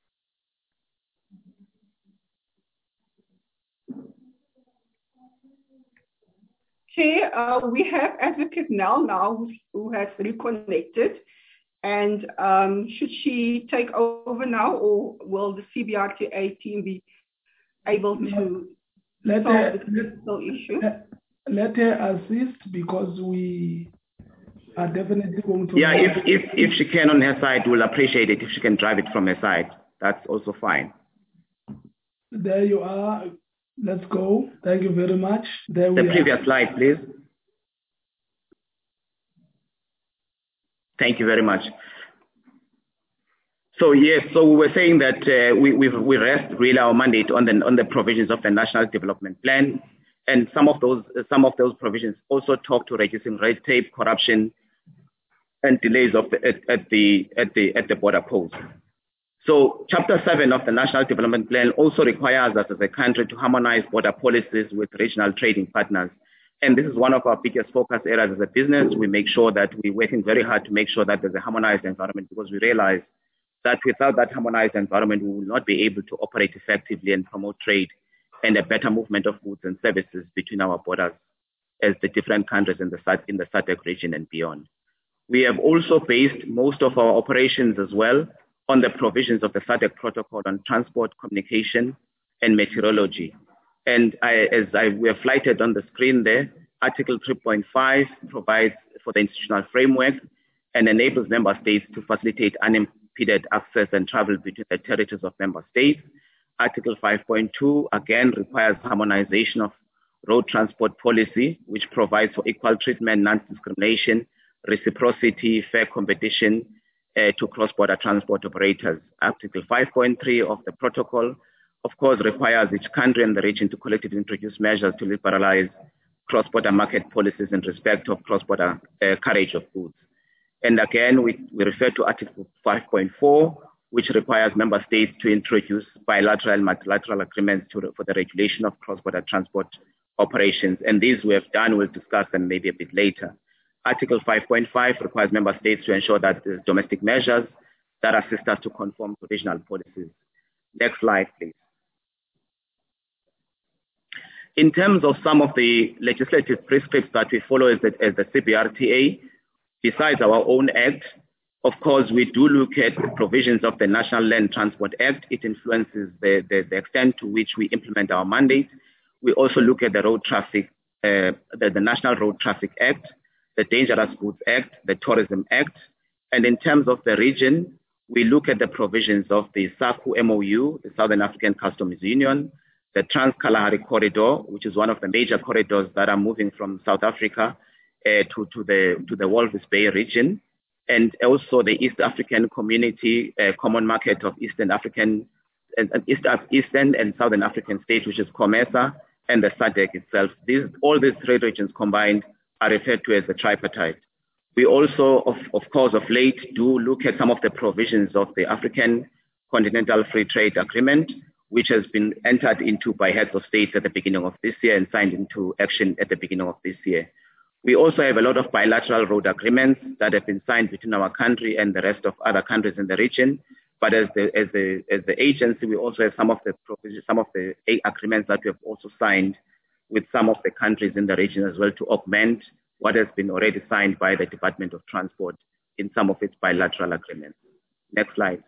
Chair, we have Advocate Nell now who has reconnected. And should she take over now, or will the CBRTA team be able to solve the technical issue? Let her assist, because we are definitely going to... Yeah, if she can on her side, we'll appreciate it. If she can drive it from her side, that's also fine. There you are. Let's go. Thank you very much. There the previous slide, please. Thank you very much. So yes, so we were saying that we rest really our mandate on the provisions of the National Development Plan, and some of those provisions also talk to reducing red tape, corruption, and delays at the border post. So Chapter 7 of the National Development Plan also requires us as a country to harmonize border policies with regional trading partners. And this is one of our biggest focus areas as a business. We make sure that we're working very hard to make sure that there's a harmonized environment, because we realize that without that harmonized environment, we will not be able to operate effectively and promote trade and a better movement of goods and services between our borders as the different countries in the SADC region and beyond. We have also based most of our operations as well on the provisions of the SADC protocol on transport, communication, and meteorology. And we have flighted on the screen there, Article 3.5 provides for the institutional framework and enables member states to facilitate unimpeded access and travel between the territories of member states. Article 5.2 again requires harmonization of road transport policy, which provides for equal treatment, non-discrimination, reciprocity, fair competition to cross-border transport operators. Article 5.3 of the protocol, of course, requires each country and the region to collectively introduce measures to liberalize cross-border market policies in respect of cross-border carriage of goods. And again, we refer to Article 5.4, which requires member states to introduce bilateral and multilateral agreements for the regulation of cross-border transport operations. And these we have done, we'll discuss them maybe a bit later. Article 5.5 requires member states to ensure that there's domestic measures that assist us to conform to regional policies. Next slide, please. In terms of some of the legislative prescripts that we follow as the CBRTA, besides our own act, of course, we do look at the provisions of the National Land Transport Act. It influences the extent to which we implement our mandate. We also look at the road traffic, the National Road Traffic Act, the Dangerous Goods Act, the Tourism Act. And in terms of the region, we look at the provisions of the SACU MOU, the Southern African Customs Union, the Trans-Kalahari Corridor, which is one of the major corridors that are moving from South Africa to the Walvis Bay region, and also the East African Community Common Market of Eastern and Southern African states, which is COMESA, and the SADC itself. All these three regions combined are referred to as the tripartite. We also, of course, of late, do look at some of the provisions of the African Continental Free Trade Agreement, which has been entered into by heads of states at the beginning of this year and signed into action at the beginning of this year. We also have a lot of bilateral road agreements that have been signed between our country and the rest of other countries in the region. But as the agency, we also have some of the agreements that we have also signed with some of the countries in the region as well to augment what has been already signed by the Department of Transport in some of its bilateral agreements. Next slide.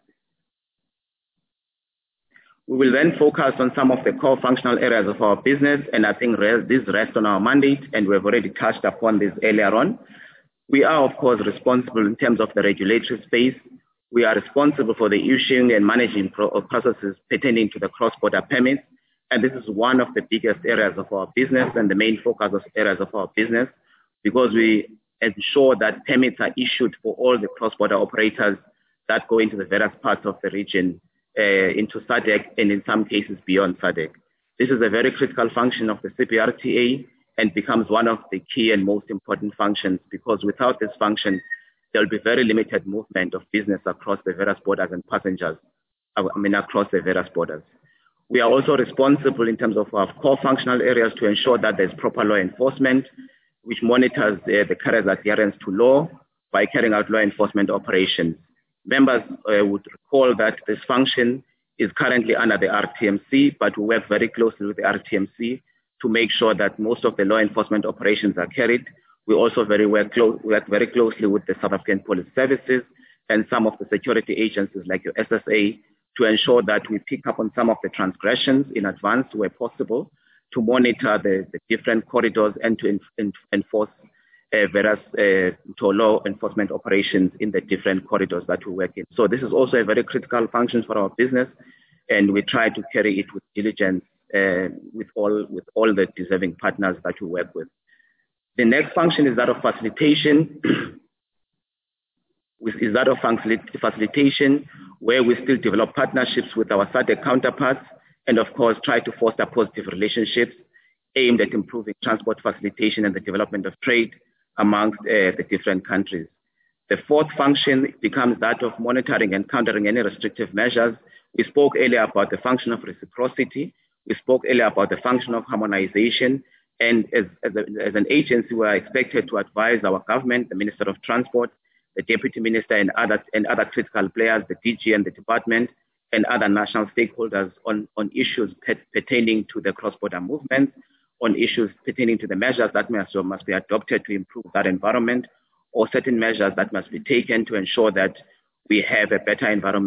We will then focus on some of the core functional areas of our business, and I think this rests on our mandate, and we've already touched upon this earlier on. We are, of course, responsible in terms of the regulatory space. We are responsible for the issuing and managing processes pertaining to the cross-border permits, and this is one of the biggest areas of our business and the main focus of areas of our business, because we ensure that permits are issued for all the cross-border operators that go into the various parts of the region, into SADC, and in some cases beyond SADC. This is a very critical function of the CBRTA and becomes one of the key and most important functions, because without this function, there will be very limited movement of business across the various borders and passengers, across the various borders. We are also responsible in terms of our core functional areas to ensure that there's proper law enforcement, which monitors the carrier's adherence to law by carrying out law enforcement operations. Members would recall that this function is currently under the RTMC, but we work very closely with the RTMC to make sure that most of the law enforcement operations are carried. We also work very closely with the South African Police Services and some of the security agencies like your SSA to ensure that we pick up on some of the transgressions in advance where possible, to monitor the different corridors and to enforce various law enforcement operations in the different corridors that we work in. So this is also a very critical function for our business, and we try to carry it with diligence with all the deserving partners that we work with. The next function is that of facilitation. Facilitation, where we still develop partnerships with our SADC counterparts, and of course try to foster positive relationships aimed at improving transport facilitation and the development of trade amongst the different countries. The fourth function becomes that of monitoring and countering any restrictive measures. We spoke earlier about the function of reciprocity. We spoke earlier about the function of harmonization. And as an agency, we are expected to advise our government, the Minister of Transport, the Deputy Minister, and other critical players, the DG and the department, and other national stakeholders on issues pertaining to the cross-border movement, on issues pertaining to the measures that must be adopted to improve that environment, or certain measures that must be taken to ensure that we have a better environment